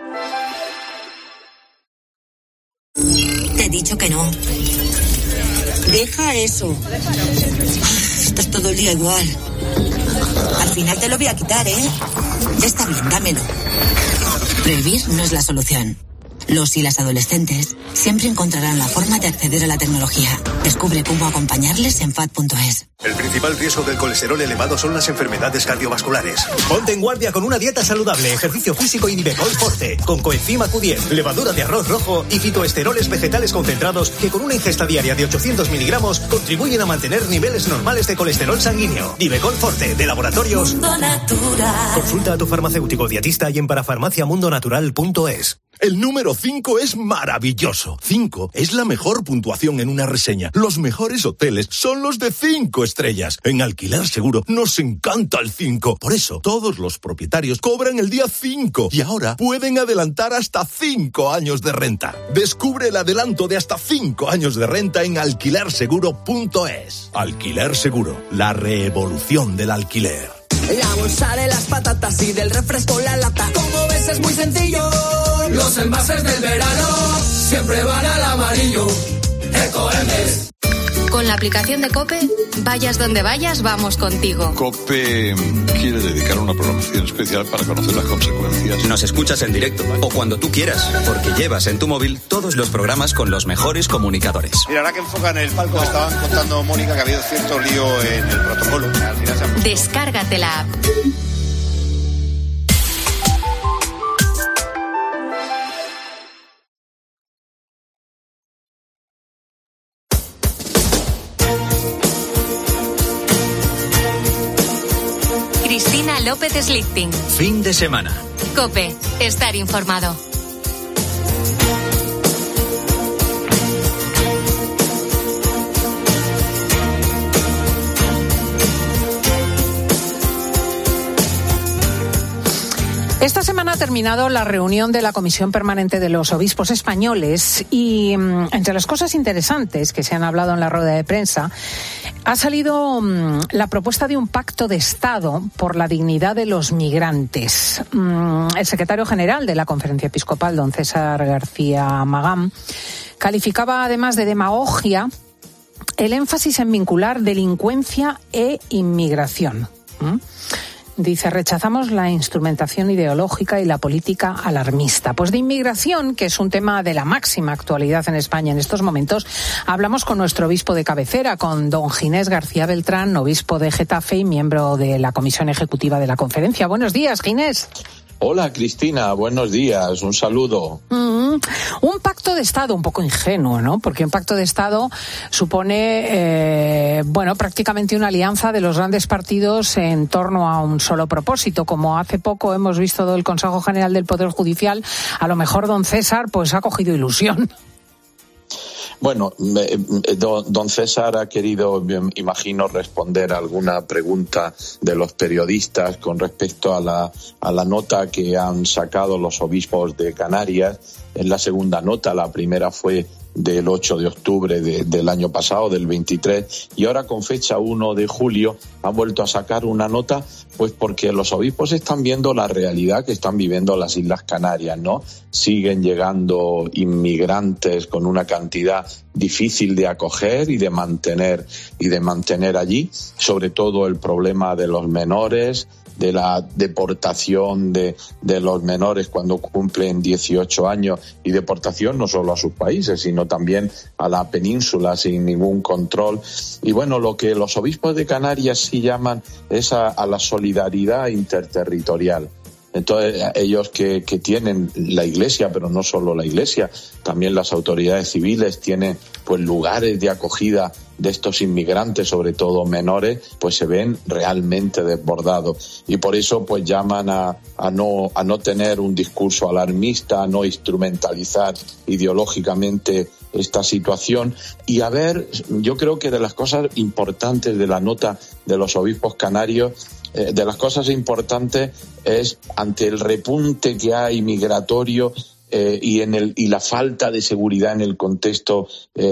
Te he dicho que no. Deja eso. Estás todo el día igual. Al final te lo voy a quitar, ¿eh? Ya está bien, dámelo. Prohibir no es la solución. Los y las adolescentes siempre encontrarán la forma de acceder a la tecnología. Descubre cómo acompañarles en FAD.es. El principal riesgo del colesterol elevado son las enfermedades cardiovasculares. Ponte en guardia con una dieta saludable, ejercicio físico y Nivecol Forte, con coenzima Q10, levadura de arroz rojo y fitoesteroles vegetales concentrados que con una ingesta diaria de 800 miligramos contribuyen a mantener niveles normales de colesterol sanguíneo. Nivecol Forte, de Laboratorios Mundo Natural. Consulta a tu farmacéutico dietista y en parafarmaciamundonatural.es. El número 5 es maravilloso. 5 es la mejor puntuación en una reseña. Los mejores hoteles son los de 5 estrellas. En Alquiler Seguro nos encanta el 5. Por eso, todos los propietarios cobran el día 5 y ahora pueden adelantar hasta 5 años de renta. Descubre el adelanto de hasta 5 años de renta en alquilerseguro.es. Alquiler Seguro, la revolución del alquiler. La bolsa de las patatas y del refresco la lata. Como ves es muy sencillo. Los envases del verano siempre van al amarillo. Ecoembes. Con la aplicación de COPE, vayas donde vayas, vamos contigo. COPE quiere dedicar una programación especial para conocer las consecuencias. Nos escuchas en directo o cuando tú quieras, porque llevas en tu móvil todos los programas con los mejores comunicadores. Mira, ahora que enfocan el palco, estaban contando, Mónica, que ha habido cierto lío en el protocolo. Al final Descárgate la app. Cristina López Slichting. Fin de semana. COPE. Estar informado. Esta semana ha terminado la reunión de la Comisión Permanente de los Obispos Españoles y entre las cosas interesantes que se han hablado en la rueda de prensa ha salido la propuesta de un pacto de Estado por la dignidad de los migrantes. El secretario general de la Conferencia Episcopal, don César García Magán, calificaba además de demagogia el énfasis en vincular delincuencia e inmigración. Dice, rechazamos la instrumentación ideológica y la política alarmista. Pues de inmigración, que es un tema de la máxima actualidad en España en estos momentos, hablamos con nuestro obispo de cabecera, con don Ginés García Beltrán, obispo de Getafe y miembro de la Comisión Ejecutiva de la Conferencia. Buenos días, Ginés. Hola Cristina, buenos días, un saludo. Un pacto de Estado un poco ingenuo, ¿no? Porque un pacto de Estado supone, prácticamente una alianza de los grandes partidos en torno a un solo propósito. Como hace poco hemos visto del Consejo General del Poder Judicial, a lo mejor don César pues ha cogido ilusión. Bueno, don César ha querido, imagino, responder a alguna pregunta de los periodistas con respecto a la nota que han sacado los obispos de Canarias. Es la segunda nota, la primera fue del 8 de octubre del año pasado, del 23, y ahora con fecha 1 de julio han vuelto a sacar una nota, pues porque los obispos están viendo la realidad que están viviendo las Islas Canarias, ¿no? Siguen llegando inmigrantes con una cantidad difícil de acoger y de mantener allí, sobre todo el problema de los menores, de la deportación de los menores cuando cumplen 18 años, y deportación no solo a sus países, sino también a la península sin ningún control. Y bueno, lo que los obispos de Canarias sí llaman es a la solidaridad interterritorial. Entonces, ellos que tienen la Iglesia, pero no solo la Iglesia, también las autoridades civiles tienen pues lugares de acogida de estos inmigrantes, sobre todo menores, pues se ven realmente desbordados. Y por eso pues llaman a no tener un discurso alarmista, a no instrumentalizar ideológicamente esta situación. Y a ver, yo creo que de las cosas importantes de la nota de los obispos canarios, de las cosas importantes es, ante el repunte que hay migratorio y la falta de seguridad en el contexto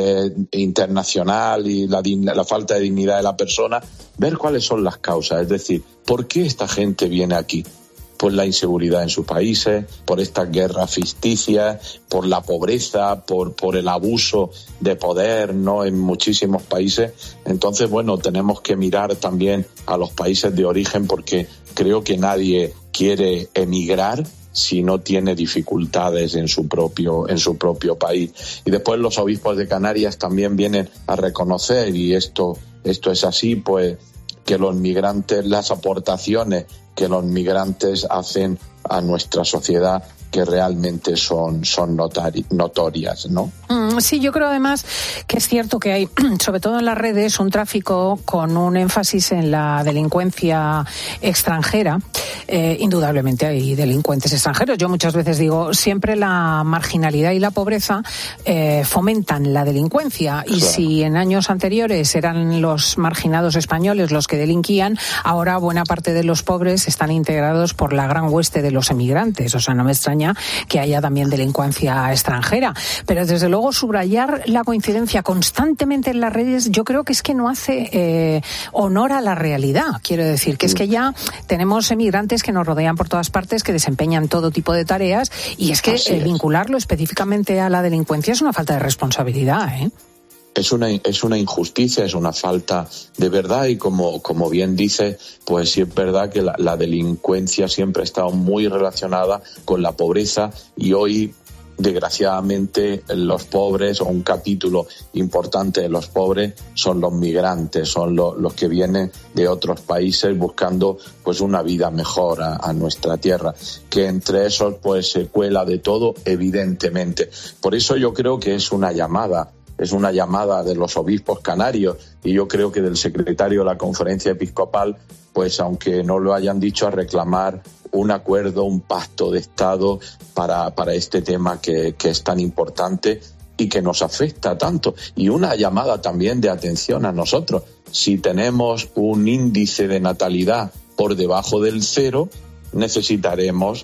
internacional y la falta de dignidad de la persona, ver cuáles son las causas. Es decir, ¿por qué esta gente viene aquí? Por la inseguridad en sus países, por estas guerras ficticias, por la pobreza, por el abuso de poder, ¿no?, en muchísimos países. Entonces, bueno, tenemos que mirar también a los países de origen, porque creo que nadie quiere emigrar si no tiene dificultades en su propio país. Y después los obispos de Canarias también vienen a reconocer, y esto es así, pues que los migrantes, las aportaciones que los migrantes hacen a nuestra sociedad, que realmente son notorias, ¿no? Sí, yo creo además que es cierto que hay, sobre todo en las redes, un tráfico con un énfasis en la delincuencia extranjera. Indudablemente hay delincuentes extranjeros. Yo muchas veces digo, siempre la marginalidad y la pobreza fomentan la delincuencia. Y claro, si en años anteriores eran los marginados españoles los que delinquían, ahora buena parte de los pobres están integrados por la gran hueste de los emigrantes. O sea, no me extraña que haya también delincuencia extranjera. Pero desde luego subrayar la coincidencia constantemente en las redes, yo creo que es que no hace honor a la realidad. Quiero decir que es que ya tenemos emigrantes que nos rodean por todas partes, que desempeñan todo tipo de tareas, y es que vincularlo específicamente a la delincuencia es una falta de responsabilidad, ¿eh? Es una injusticia, es una falta de verdad, y como bien dice, pues sí es verdad que la delincuencia siempre ha estado muy relacionada con la pobreza, y hoy, desgraciadamente, los pobres, o un capítulo importante de los pobres, son los migrantes, son los que vienen de otros países buscando pues una vida mejor a nuestra tierra, que entre esos pues se cuela de todo, evidentemente. Por eso yo creo que es una llamada de los obispos canarios, y yo creo que del secretario de la Conferencia Episcopal, pues aunque no lo hayan dicho, a reclamar un acuerdo, un pacto de Estado para este tema que es tan importante y que nos afecta tanto. Y una llamada también de atención a nosotros. Si tenemos un índice de natalidad por debajo del 0, necesitaremos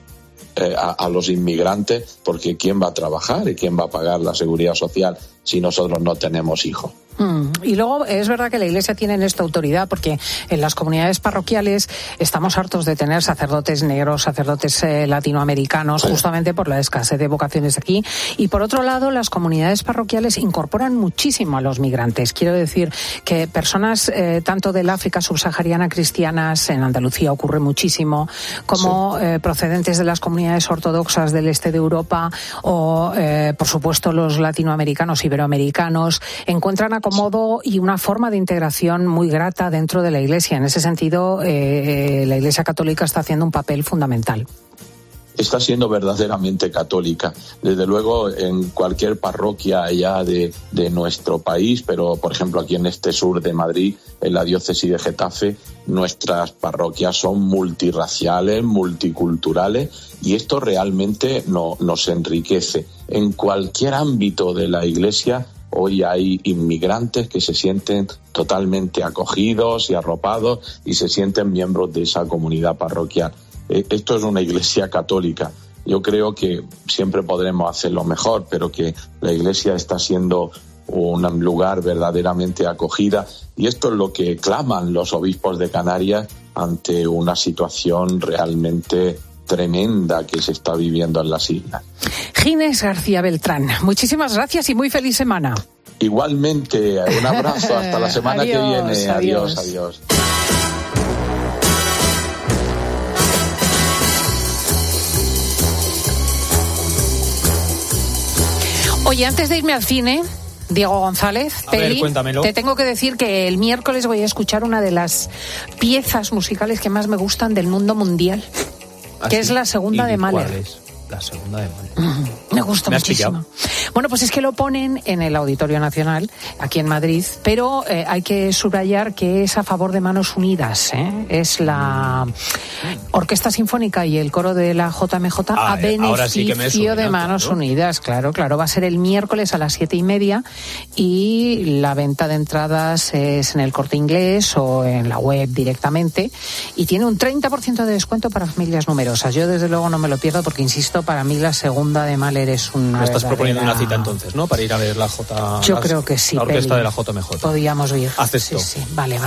a los inmigrantes, porque ¿quién va a trabajar y quién va a pagar la seguridad social si nosotros no tenemos hijos? Y luego es verdad que la Iglesia tiene en esta autoridad, porque en las comunidades parroquiales estamos hartos de tener sacerdotes negros, sacerdotes latinoamericanos, justamente por la escasez de vocaciones aquí. Y por otro lado, las comunidades parroquiales incorporan muchísimo a los migrantes. Quiero decir que personas tanto del África subsahariana cristianas, en Andalucía ocurre muchísimo, como procedentes de las comunidades ortodoxas del este de Europa, o por supuesto los latinoamericanos, iberoamericanos, encuentran acomodo y una forma de integración muy grata dentro de la Iglesia. En ese sentido, la Iglesia Católica está haciendo un papel fundamental. está siendo verdaderamente católica. Desde luego, en cualquier parroquia allá de nuestro país, pero por ejemplo aquí en este sur de Madrid, en la diócesis de Getafe, nuestras parroquias son multirraciales, multiculturales, y esto realmente nos enriquece. En cualquier ámbito de la Iglesia hoy hay inmigrantes que se sienten totalmente acogidos y arropados y se sienten miembros de esa comunidad parroquial. Esto es una Iglesia católica. Yo creo que siempre podremos hacerlo mejor, pero que la Iglesia está siendo un lugar verdaderamente acogida, y esto es lo que claman los obispos de Canarias ante una situación realmente tremenda que se está viviendo en las islas. Ginés García Beltrán, muchísimas gracias y muy feliz semana. Igualmente, un abrazo, hasta la semana que viene. Adiós. Oye, antes de irme al cine, Diego González, Peli, cuéntamelo. Te tengo que decir que el miércoles voy a escuchar una de las piezas musicales que más me gustan del mundo mundial, que es la segunda de Mahler. ¿Cuál es? La segunda de Mahler. Me gusta muchísimo. Bueno, pues es que lo ponen en el Auditorio Nacional, aquí en Madrid, pero hay que subrayar que es a favor de Manos Unidas, ¿eh? Es la Orquesta Sinfónica y el coro de la JMJ a beneficio de Manos Unidas. Claro, va a ser el miércoles a las 7:30 y la venta de entradas es en el Corte Inglés o en la web directamente, y tiene un 30% de descuento para familias numerosas. Yo desde luego no me lo pierdo porque, insisto, para mí la segunda de Mahler es una Me estás proponiendo una cita entonces, ¿no? Para ir a ver Yo creo que sí, la orquesta Peli. de la JMJ. Podríamos ir. Acepto. Sí, vale.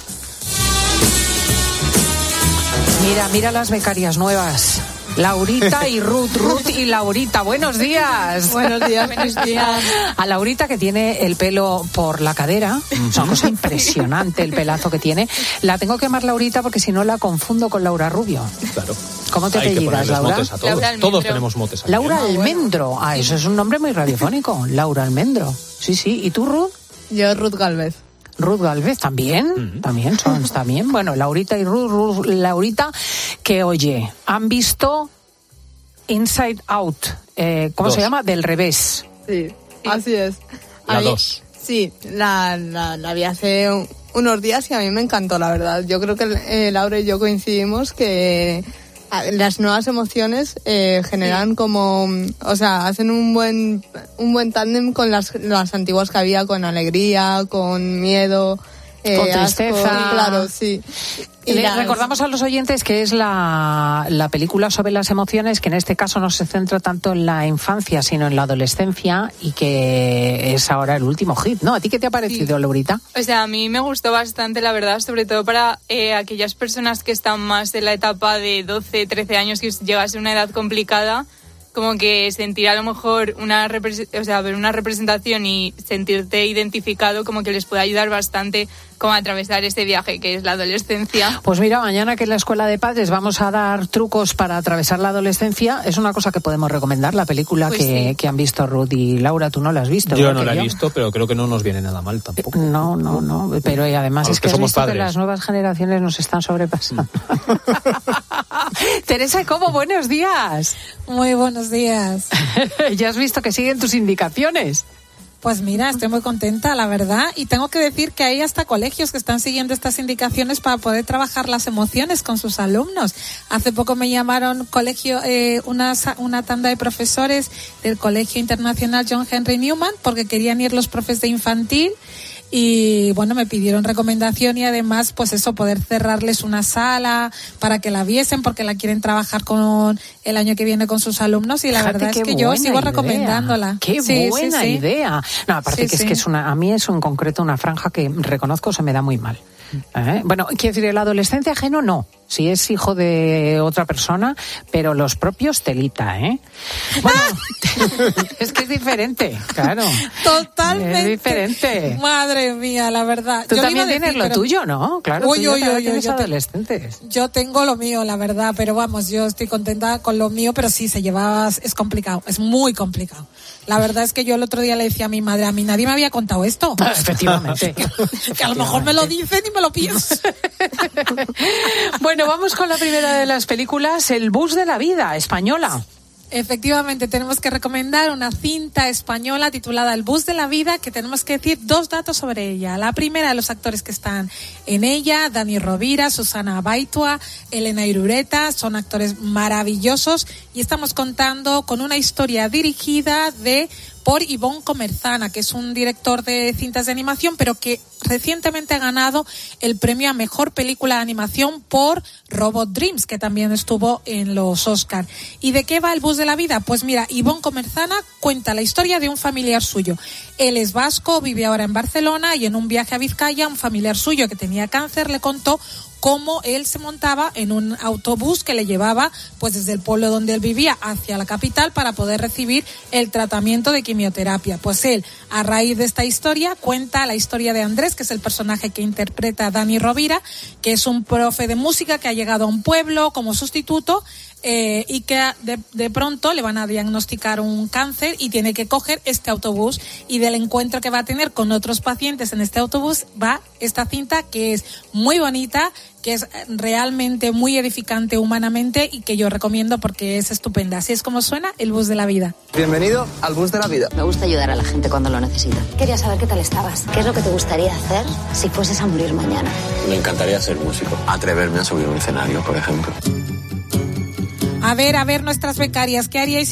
Mira las becarias nuevas. Laurita y Ruth y Laurita, buenos días. Buenos días. A Laurita, que tiene el pelo por la cadera, es una cosa impresionante el pelazo que tiene. La tengo que llamar Laurita porque si no la confundo con Laura Rubio. Claro. ¿Cómo te apellidas, Laura? Todos tenemos motes. Laura Almendro. Eso es un nombre muy radiofónico. Laura Almendro. Sí. ¿Y tú, Ruth? Yo, Ruth Galvez. Ruth Galvez también, está bien. Bueno, Laurita y Ruth, Laurita, que oye, han visto Inside Out, ¿cómo se llama? Del revés. Sí, así es. La 2. Sí, la vi hace unos días y a mí me encantó, la verdad. Yo creo que Laura y yo coincidimos que las nuevas emociones generan como, o sea, hacen un buen tándem con las antiguas que había, con alegría, con miedo, con tristeza. Claro, sí. Y recordamos a los oyentes que es la película sobre las emociones, que en este caso no se centra tanto en la infancia sino en la adolescencia, y que es ahora el último hit, ¿no? ¿A ti qué te ha parecido, Laurita? O sea, a mí me gustó bastante, la verdad, sobre todo para aquellas personas que están más en la etapa de 12, 13 años, que llegas a una edad complicada, como que sentir a lo mejor ver una representación y sentirte identificado, como que les puede ayudar bastante como a atravesar este viaje que es la adolescencia. Pues mira, mañana que en la Escuela de Padres vamos a dar trucos para atravesar la adolescencia, es una cosa que podemos recomendar, la película que han visto Ruth y Laura. Tú no la has visto. Yo no la he visto, pero creo que no nos viene nada mal tampoco. No, pero además es que has visto que las nuevas generaciones nos están sobrepasando. Teresa Cobo, buenos días. Muy buenos días. Ya has visto que siguen tus indicaciones. Pues mira, estoy muy contenta, la verdad, y tengo que decir que hay hasta colegios que están siguiendo estas indicaciones para poder trabajar las emociones con sus alumnos. Hace poco me llamaron una tanda de profesores del Colegio Internacional John Henry Newman porque querían ir los profes de infantil. Y bueno, me pidieron recomendación y además, pues eso, poder cerrarles una sala para que la viesen, porque la quieren trabajar con el año que viene con sus alumnos, y la verdad es que yo sigo recomendándola. Qué buena idea. No, aparte que es que a mí es en concreto una franja que reconozco se me da muy mal. Bueno, quiero decir, el adolescente ajeno no, si es hijo de otra persona, pero los propios telita, Bueno, es que es diferente, claro. Totalmente. Es diferente. Madre mía, la verdad. Tú también tienes lo tuyo, ¿no? Claro, tú tienes adolescentes. Yo tengo lo mío, la verdad, pero vamos, yo estoy contenta con lo mío, pero sí, es complicado, es muy complicado. La verdad es que yo el otro día le decía a mi madre, a mí nadie me había contado esto. Efectivamente. Que a lo mejor me lo dicen y me lo pienso. Bueno, Bueno, vamos con la primera de las películas, El bus de la vida, española. Efectivamente, tenemos que recomendar una cinta española titulada El bus de la vida, que tenemos que decir 2 datos sobre ella. La primera, los actores que están en ella: Dani Rovira, Susana Baitua, Elena Irureta, son actores maravillosos, y estamos contando con una historia dirigida por Ivonne Comerzana, que es un director de cintas de animación, pero que recientemente ha ganado el premio a Mejor Película de Animación por Robot Dreams, que también estuvo en los Oscar. ¿Y de qué va El bus de la vida? Pues mira, Ivonne Comerzana cuenta la historia de un familiar suyo. Él es vasco, vive ahora en Barcelona, y en un viaje a Vizcaya, un familiar suyo que tenía cáncer le contó cómo él se montaba en un autobús que le llevaba pues desde el pueblo donde él vivía hacia la capital para poder recibir el tratamiento de quimioterapia. Pues él, a raíz de esta historia, cuenta la historia de Andrés, que es el personaje que interpreta a Dani Rovira, que es un profe de música que ha llegado a un pueblo como sustituto, y que de pronto le van a diagnosticar un cáncer y tiene que coger este autobús, y del encuentro que va a tener con otros pacientes en este autobús va esta cinta, que es muy bonita, que es realmente muy edificante humanamente y que yo recomiendo porque es estupenda. Así es como suena El bus de la vida. Bienvenido al bus de la vida. Me gusta ayudar a la gente cuando lo necesita. Quería saber qué tal estabas. ¿Qué es lo que te gustaría hacer si fueses a morir mañana? Me encantaría ser músico. Atreverme a subir un escenario, por ejemplo. A ver, nuestras becarias, ¿qué haríais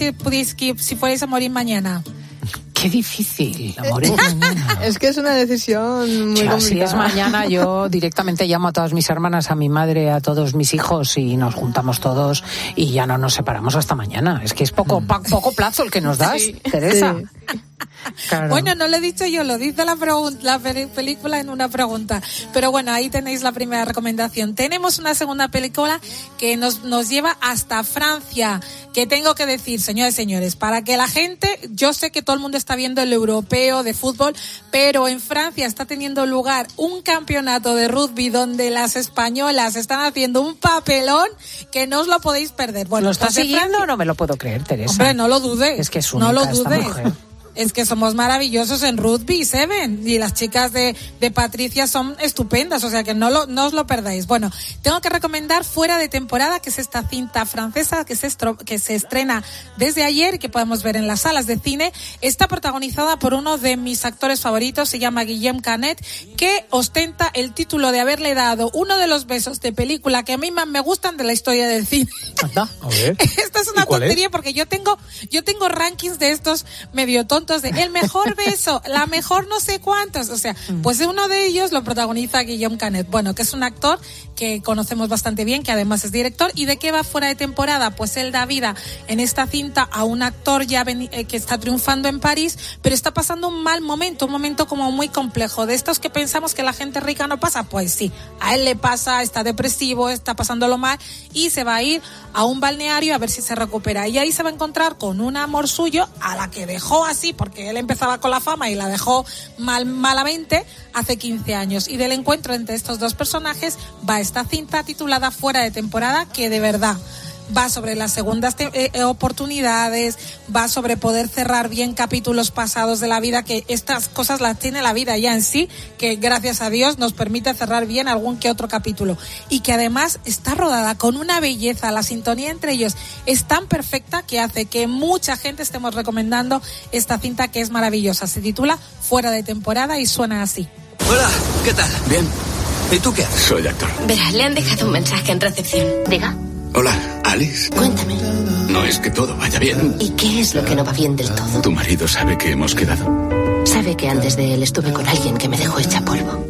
si fuerais a morir mañana? Qué difícil, morir mañana. Es que es una decisión muy complicada. Si es mañana, yo directamente llamo a todas mis hermanas, a mi madre, a todos mis hijos, y nos juntamos todos y ya no nos separamos hasta mañana. Es que es poco plazo el que nos das, sí. Teresa. Sí. Claro. Bueno, no lo he dicho yo, lo dice la película en una pregunta. Pero bueno, ahí tenéis la primera recomendación. Tenemos una segunda película que nos lleva hasta Francia, que tengo que decir, señores y señores, para que la gente, yo sé que todo el mundo está viendo el europeo de fútbol, pero en Francia está teniendo lugar un campeonato de rugby donde las españolas están haciendo un papelón que no os lo podéis perder. Bueno, ¿lo estás siguiendo o no me lo puedo creer, Teresa? Hombre, no lo dudes. Es que es única, no lo dudes. Esta mujer. Es que somos maravillosos en rugby, Seven, y las chicas de Patricia son estupendas, o sea que no os lo perdáis. Bueno, tengo que recomendar Fuera de temporada, que es esta cinta francesa que se estrena desde ayer y que podemos ver en las salas de cine. Está protagonizada por uno de mis actores favoritos, se llama Guillaume Canet, que ostenta el título de haberle dado uno de los besos de película que a mí más me gustan de la historia del cine. Anda, a ver. Esta es una tontería porque yo tengo rankings de estos medio tontos de el mejor beso, la mejor no sé cuántos, o sea, pues uno de ellos lo protagoniza Guillaume Canet, bueno, que es un actor que conocemos bastante bien, que además es director. ¿Y de qué va Fuera de temporada? Pues él da vida en esta cinta a un actor ya que está triunfando en París, pero está pasando un mal momento, un momento como muy complejo, de estos que pensamos que la gente rica no pasa, pues sí, a él le pasa, está depresivo, está pasándolo mal y se va a ir a un balneario a ver si se recupera, y ahí se va a encontrar con un amor suyo a la que dejó así, porque él empezaba con la fama y la dejó malamente hace 15 años. Y del encuentro entre estos dos personajes va esta cinta titulada Fuera de temporada, que de verdad va sobre las segundas oportunidades, va sobre poder cerrar bien capítulos pasados de la vida, que estas cosas las tiene la vida ya en sí, que gracias a Dios nos permite cerrar bien algún que otro capítulo, y que además está rodada con una belleza, la sintonía entre ellos es tan perfecta que hace que mucha gente estemos recomendando esta cinta, que es maravillosa. Se titula Fuera de temporada y suena así. Hola, ¿qué tal? Bien. ¿Y tú qué haces? Soy actor. Verá, le han dejado un mensaje en recepción. Diga. Hola, Alice. Cuéntame. No es que todo vaya bien. ¿Y qué es lo que no va bien del todo? Tu marido sabe que hemos quedado. Sabe que antes de él estuve con alguien que me dejó hecha polvo.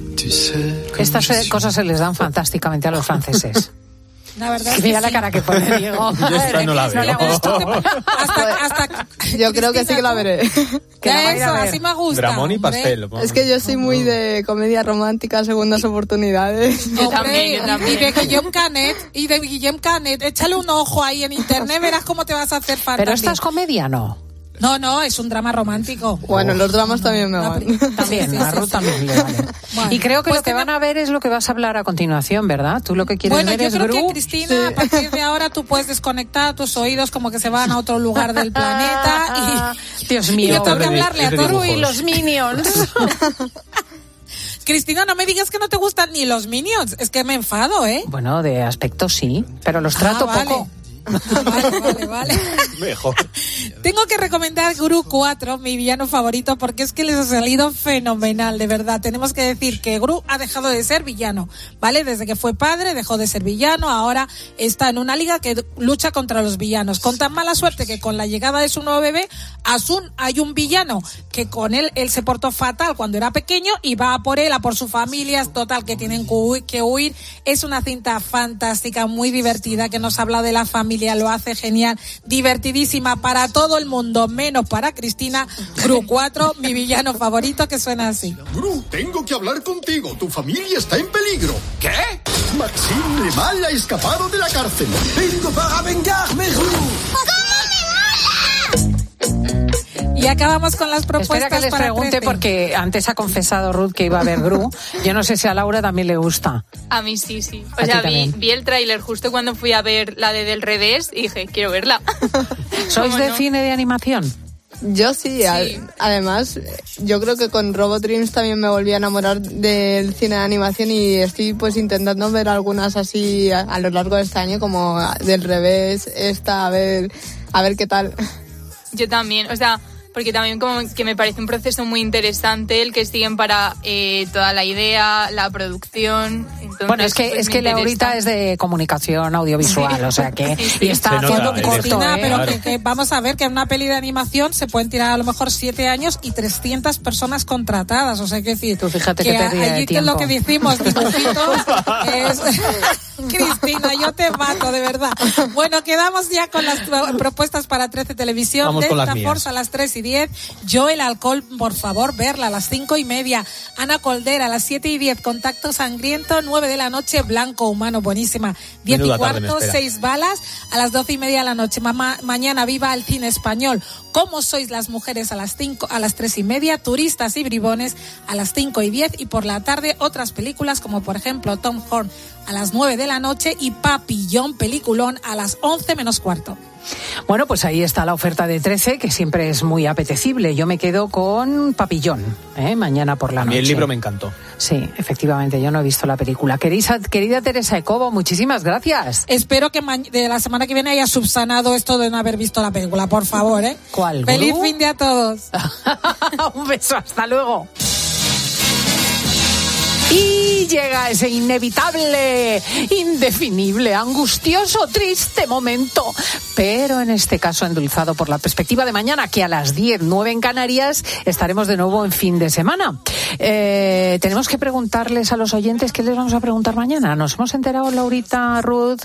Estas cosas se les dan fantásticamente a los franceses. La verdad es que mira sí. La cara que pone Diego. Yo esta no la veo. Yo creo que sí que la veré. Eso, así me gusta. Dramón y pastel. Es que yo soy muy de comedia romántica, segundas oportunidades. Yo también. Y de Guillaume Canet, échale un ojo ahí en internet, verás cómo te vas a hacer fan. Pero esta es comedia, ¿no? No, es un drama romántico. Bueno, los dramas también me van. También, a Ruth también le vale. Bueno, y creo que pues lo que van a ver es lo que vas a hablar a continuación, ¿verdad? Tú lo que quieres ver es Gru. Bueno, yo creo que, Cristina, sí. A partir de ahora tú puedes desconectar tus oídos como que se van a otro lugar del planeta. Dios mío. Y yo tengo que hablarle a Toru y los Minions. Cristina, no me digas que no te gustan ni los Minions. Es que me enfado, ¿eh? Bueno, de aspecto sí, pero los trato poco. Vale. Mejor. Tengo que recomendar Gru 4, mi villano favorito, porque es que les ha salido fenomenal, de verdad. Tenemos que decir que Gru ha dejado de ser villano, ¿vale? Desde que fue padre dejó de ser villano, ahora está en una liga que lucha contra los villanos. Con tan mala suerte que con la llegada de su nuevo bebé, Asun, hay un villano que con él se portó fatal cuando era pequeño y va a por él, a por su familia, total, que tienen que huir. Es una cinta fantástica, muy divertida, que nos habla de la familia, lo hace genial, divertidísima para todo el mundo, menos para Cristina. Gru 4, mi villano favorito, que suena así. Gru, tengo que hablar contigo. Tu familia está en peligro. ¿Qué? Maxime Lemal ha escapado de la cárcel. Vengo para vengarme, Gru. Y acabamos con las propuestas. Espera que les pregunte 13. porque antes ha confesado Ruth que iba a ver Gru. Yo no sé si a Laura también le gusta. A mí sí. O sea, vi el tráiler justo cuando fui a ver la de Del Revés y dije, quiero verla. ¿Sois de cine de animación? Yo sí. Además, yo creo que con Robot Dreams también me volví a enamorar del cine de animación y estoy pues intentando ver algunas así a lo largo de este año, como Del Revés, a ver qué tal. Yo también, o sea, porque también como que me parece un proceso muy interesante el que siguen para toda la idea, la producción. Entonces, bueno, es que Laurita es de comunicación audiovisual, o sea que y está haciendo un corto, pero claro. que vamos a ver que en una peli de animación se pueden tirar a lo mejor 7 años y 300 personas contratadas, o sea, que decir, tú fíjate que pérdida de allí que es tiempo. lo que decimos, dibujitos, es Cristina, yo te mato, de verdad. Bueno, quedamos ya con las propuestas para 13 Televisión. Vamos con las Delta mías. Force a las 3:10, Yo el alcohol, por favor, verla a las 5:30, Ana Coldera a las 7:10, Contacto Sangriento, 9 de la noche, Blanco Humano, buenísima, 10:15, 6 balas, a las 12:30 de la noche, mañana Viva el Cine Español, Cómo sois las mujeres a las 3:30, Turistas y bribones a las 5:10 y por la tarde otras películas como por ejemplo Tom Horn a las 9 de la noche y Papillón, peliculón, a las 11:15. Bueno, pues ahí está la oferta de 13, que siempre es muy apetecible. Yo me quedo con Papillón, mañana por la noche. A mí el libro me encantó. Sí, efectivamente, yo no he visto la película. Querida Teresa Ecobo, muchísimas gracias. Espero que de la semana que viene haya subsanado esto de no haber visto la película, por favor, ¿eh? ¿Cuál? ¡Feliz fin de a todos! Un beso, hasta luego. Y llega ese inevitable, indefinible, angustioso, triste momento, pero en este caso endulzado por la perspectiva de mañana, que a las 10:09 en Canarias estaremos de nuevo en fin de semana. Tenemos que preguntarles a los oyentes qué les vamos a preguntar mañana. ¿Nos hemos enterado, Laurita, Ruth?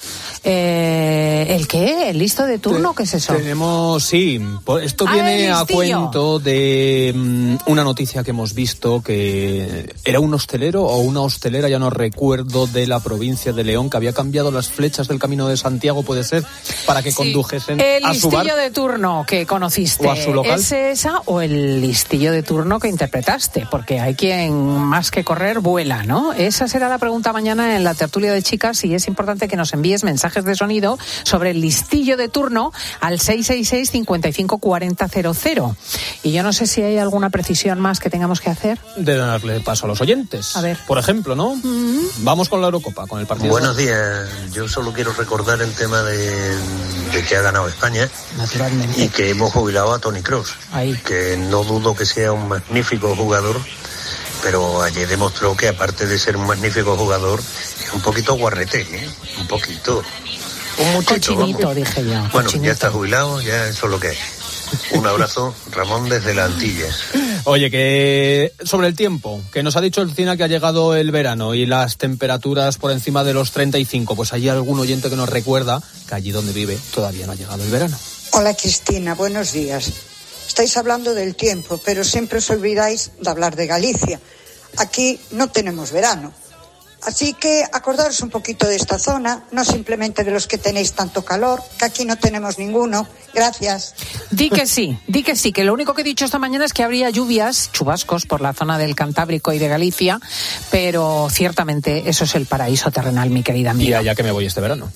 ¿El qué? ¿El listo de turno? ¿Qué es eso? Tenemos, sí. Esto viene a cuento de una noticia que hemos visto, que era un hostelero o una hostelera, ya no recuerdo, de la provincia de León, que había cambiado las flechas del Camino de Santiago, puede ser, para que condujesen a su bar. El listillo de turno que conociste, o a su local. ¿es esa o el listillo de turno que interpretaste? Porque hay quien más que correr vuela, ¿no? Esa será la pregunta mañana en la tertulia de chicas y es importante que nos envíes mensajes de sonido sobre el listillo de turno al 666 55 40 00. Y yo no sé si hay alguna precisión más que tengamos que hacer. De darle paso a los oyentes. A ver. Por ejemplo, ¿no? Vamos con la Eurocopa, con el partido. Buenos días. Yo solo quiero recordar el tema de que ha ganado España. Naturalmente. Y que hemos jubilado a Toni Kroos. Que no dudo que sea un magnífico jugador, pero ayer demostró que aparte de ser un magnífico jugador, es un poquito guarrete, ¿eh? Un poquito. Un muchacho, cochinito, vamos. dije yo. Bueno, Cochinito. ya está jubilado, ya eso es lo que es. Un abrazo, Ramón, desde la Antilla. Oye, que sobre el tiempo, que nos ha dicho el CINA que ha llegado el verano y las temperaturas por encima de los 35, pues hay algún oyente que nos recuerda que allí donde vive todavía no ha llegado el verano. Hola Cristina, buenos días. Estáis hablando del tiempo, pero siempre os olvidáis de hablar de Galicia. Aquí no tenemos verano. Así que acordaros un poquito de esta zona, no simplemente de los que tenéis tanto calor, que aquí no tenemos ninguno. Gracias. Di que sí, que lo único que he dicho esta mañana es que habría lluvias, chubascos por la zona del Cantábrico y de Galicia, pero ciertamente eso es el paraíso terrenal, mi querida amiga. Y allá que me voy este verano.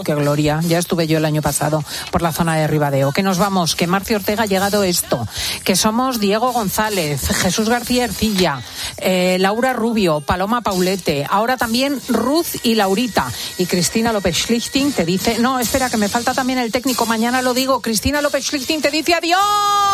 qué gloria. Ya estuve yo el año pasado por la zona de Ribadeo. Que nos vamos, que Marcio Ortega ha llegado esto, que somos Diego González, Jesús García Ercilla, Laura Rubio, Paloma Paulete, ahora también Ruth y Laurita. Y Cristina López Schlichting te dice, no, espera, que me falta también el técnico, mañana lo digo, Cristina López Schlichting te dice adiós.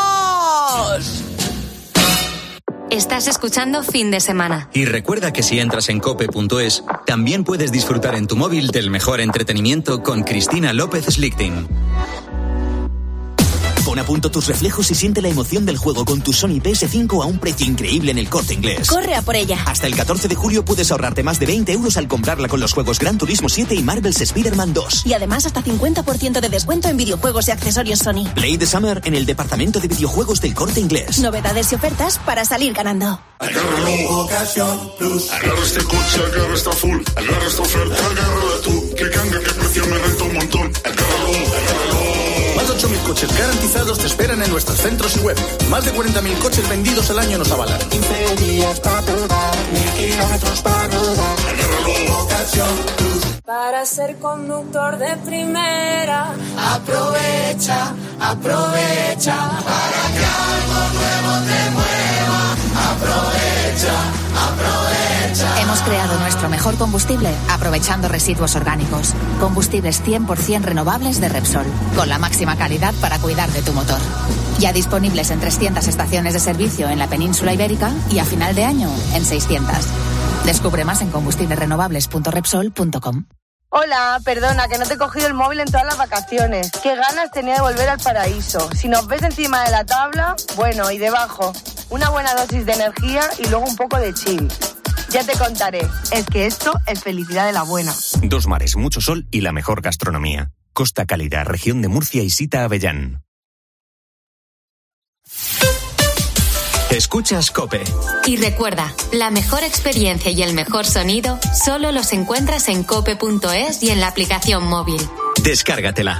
Estás escuchando Fin de Semana. Y recuerda que si entras en cope.es, también puedes disfrutar en tu móvil del mejor entretenimiento con Cristina López Schlichting. Pon a punto tus reflejos y siente la emoción del juego con tu Sony PS5 a un precio increíble en El Corte Inglés. ¡Corre a por ella! Hasta el 14 de julio puedes ahorrarte más de 20 euros al comprarla con los juegos Gran Turismo 7 y Marvel's Spider-Man 2. Y además hasta 50% de descuento en videojuegos y accesorios Sony. Play the Summer en el departamento de videojuegos del Corte Inglés. Novedades y ofertas para salir ganando. Agárralo, Ocasión Plus. Agarra este coche, agarra esta full. Agarra esta oferta, agárrala tú. Que cambia, que precio me renta un montón. Agárralo. Más de 8.000 coches garantizados te esperan en nuestros centros y web. Más de 40.000 coches vendidos al año nos avalan. 15 días para probar, 1.000 kilómetros para rodar. Agárralo, Ocasión Plus. Para ser conductor de primera, aprovecha, aprovecha. Para que algo nuevo te mueva, aprovecha, aprovecha. Hemos creado nuestro mejor combustible aprovechando residuos orgánicos. Combustibles 100% renovables de Repsol, con la máxima calidad para cuidar de tu motor. Ya disponibles en 300 estaciones de servicio en la península ibérica y a final de año en 600. Descubre más en combustiblesrenovables.repsol.com. Hola, perdona, que no te he cogido el móvil en todas las vacaciones. Qué ganas tenía de volver al paraíso. Si nos ves encima de la tabla, bueno, y debajo, una buena dosis de energía y luego un poco de chill. Ya te contaré, es que esto es felicidad de la buena. Dos mares, mucho sol y la mejor gastronomía. Costa Cálida, región de Murcia y Sita Avellán. Escuchas COPE. Y recuerda, la mejor experiencia y el mejor sonido solo los encuentras en cope.es y en la aplicación móvil. Descárgatela.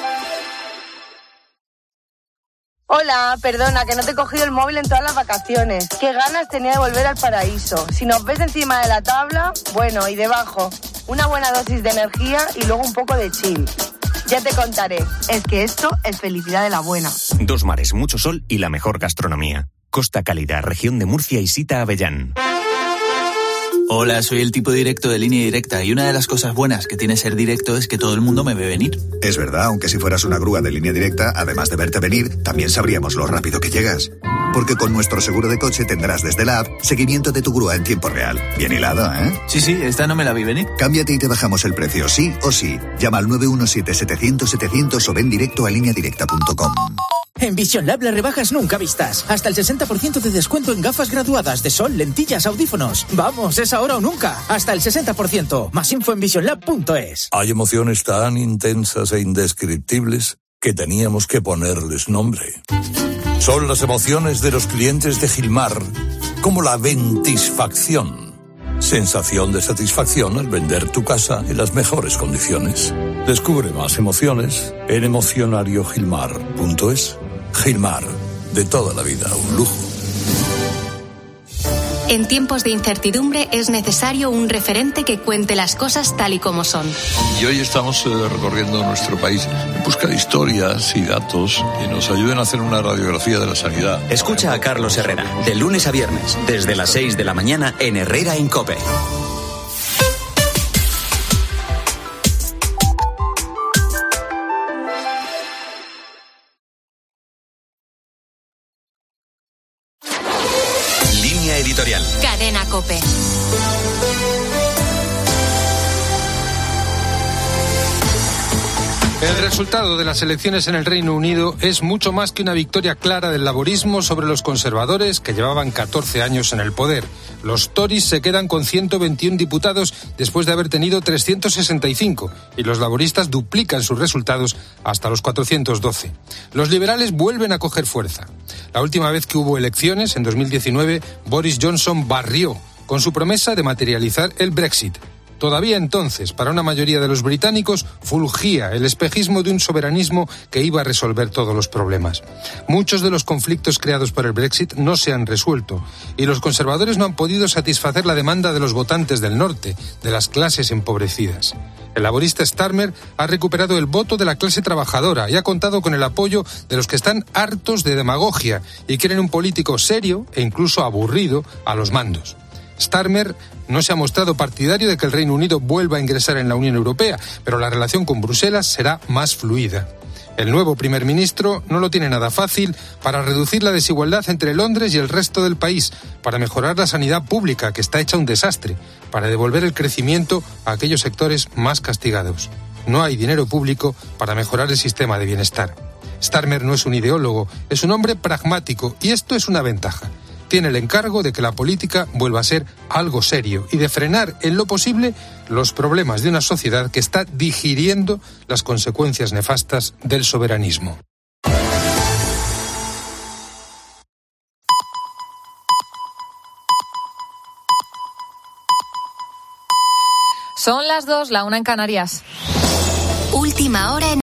Hola, perdona, que no te he cogido el móvil en todas las vacaciones. Qué ganas tenía de volver al paraíso. Si nos ves encima de la tabla, bueno, y debajo, una buena dosis de energía y luego un poco de chill. Ya te contaré, es que esto es felicidad de la buena. Dos mares, mucho sol y la mejor gastronomía. Costa Cálida, región de Murcia y Sita Avellán. Hola, soy el tipo directo de Línea Directa y una de las cosas buenas que tiene ser directo es que todo el mundo me ve venir. Es verdad, aunque si fueras una grúa de Línea Directa, además de verte venir, también sabríamos lo rápido que llegas. Porque con nuestro seguro de coche tendrás desde la app seguimiento de tu grúa en tiempo real. Bien hilado, ¿eh? Sí, esta no me la vi venir. Cámbiate y te bajamos el precio, sí o sí. Llama al 917-700-700 o ven directo a lineadirecta.com. En Vision Lab las rebajas nunca vistas. Hasta el 60% de descuento en gafas graduadas de sol, lentillas, audífonos. Vamos, es ahora o nunca. Hasta el 60%. Más info en visionlab.es. Hay emociones tan intensas e indescriptibles que teníamos que ponerles nombre. Son las emociones de los clientes de Gilmar, como la ventisfacción. Sensación de satisfacción al vender tu casa en las mejores condiciones. Descubre más emociones en emocionariogilmar.es. Gilmar, de toda la vida, un lujo. En tiempos de incertidumbre es necesario un referente que cuente las cosas tal y como son. Y hoy estamos recorriendo nuestro país en busca de historias y datos que nos ayuden a hacer una radiografía de la sanidad. Escucha a Carlos Herrera, de lunes a viernes, desde las 6 de la mañana en Herrera en COPE. Editorial. Cadena COPE. El resultado de las elecciones en el Reino Unido es mucho más que una victoria clara del laborismo sobre los conservadores que llevaban 14 años en el poder. Los Tories se quedan con 121 diputados después de haber tenido 365 y los laboristas duplican sus resultados hasta los 412. Los liberales vuelven a coger fuerza. La última vez que hubo elecciones, en 2019, Boris Johnson barrió con su promesa de materializar el Brexit. Todavía entonces, para una mayoría de los británicos, fulgía el espejismo de un soberanismo que iba a resolver todos los problemas. Muchos de los conflictos creados por el Brexit no se han resuelto y los conservadores no han podido satisfacer la demanda de los votantes del norte, de las clases empobrecidas. El laborista Starmer ha recuperado el voto de la clase trabajadora y ha contado con el apoyo de los que están hartos de demagogia y quieren un político serio e incluso aburrido a los mandos. Starmer no se ha mostrado partidario de que el Reino Unido vuelva a ingresar en la Unión Europea, pero la relación con Bruselas será más fluida. El nuevo primer ministro no lo tiene nada fácil para reducir la desigualdad entre Londres y el resto del país, para mejorar la sanidad pública, que está hecha un desastre, para devolver el crecimiento a aquellos sectores más castigados. No hay dinero público para mejorar el sistema de bienestar. Starmer no es un ideólogo, es un hombre pragmático y esto es una ventaja. Tiene el encargo de que la política vuelva a ser algo serio y de frenar en lo posible los problemas de una sociedad que está digiriendo las consecuencias nefastas del soberanismo. Son las 2, la 1 en Canarias. Última hora en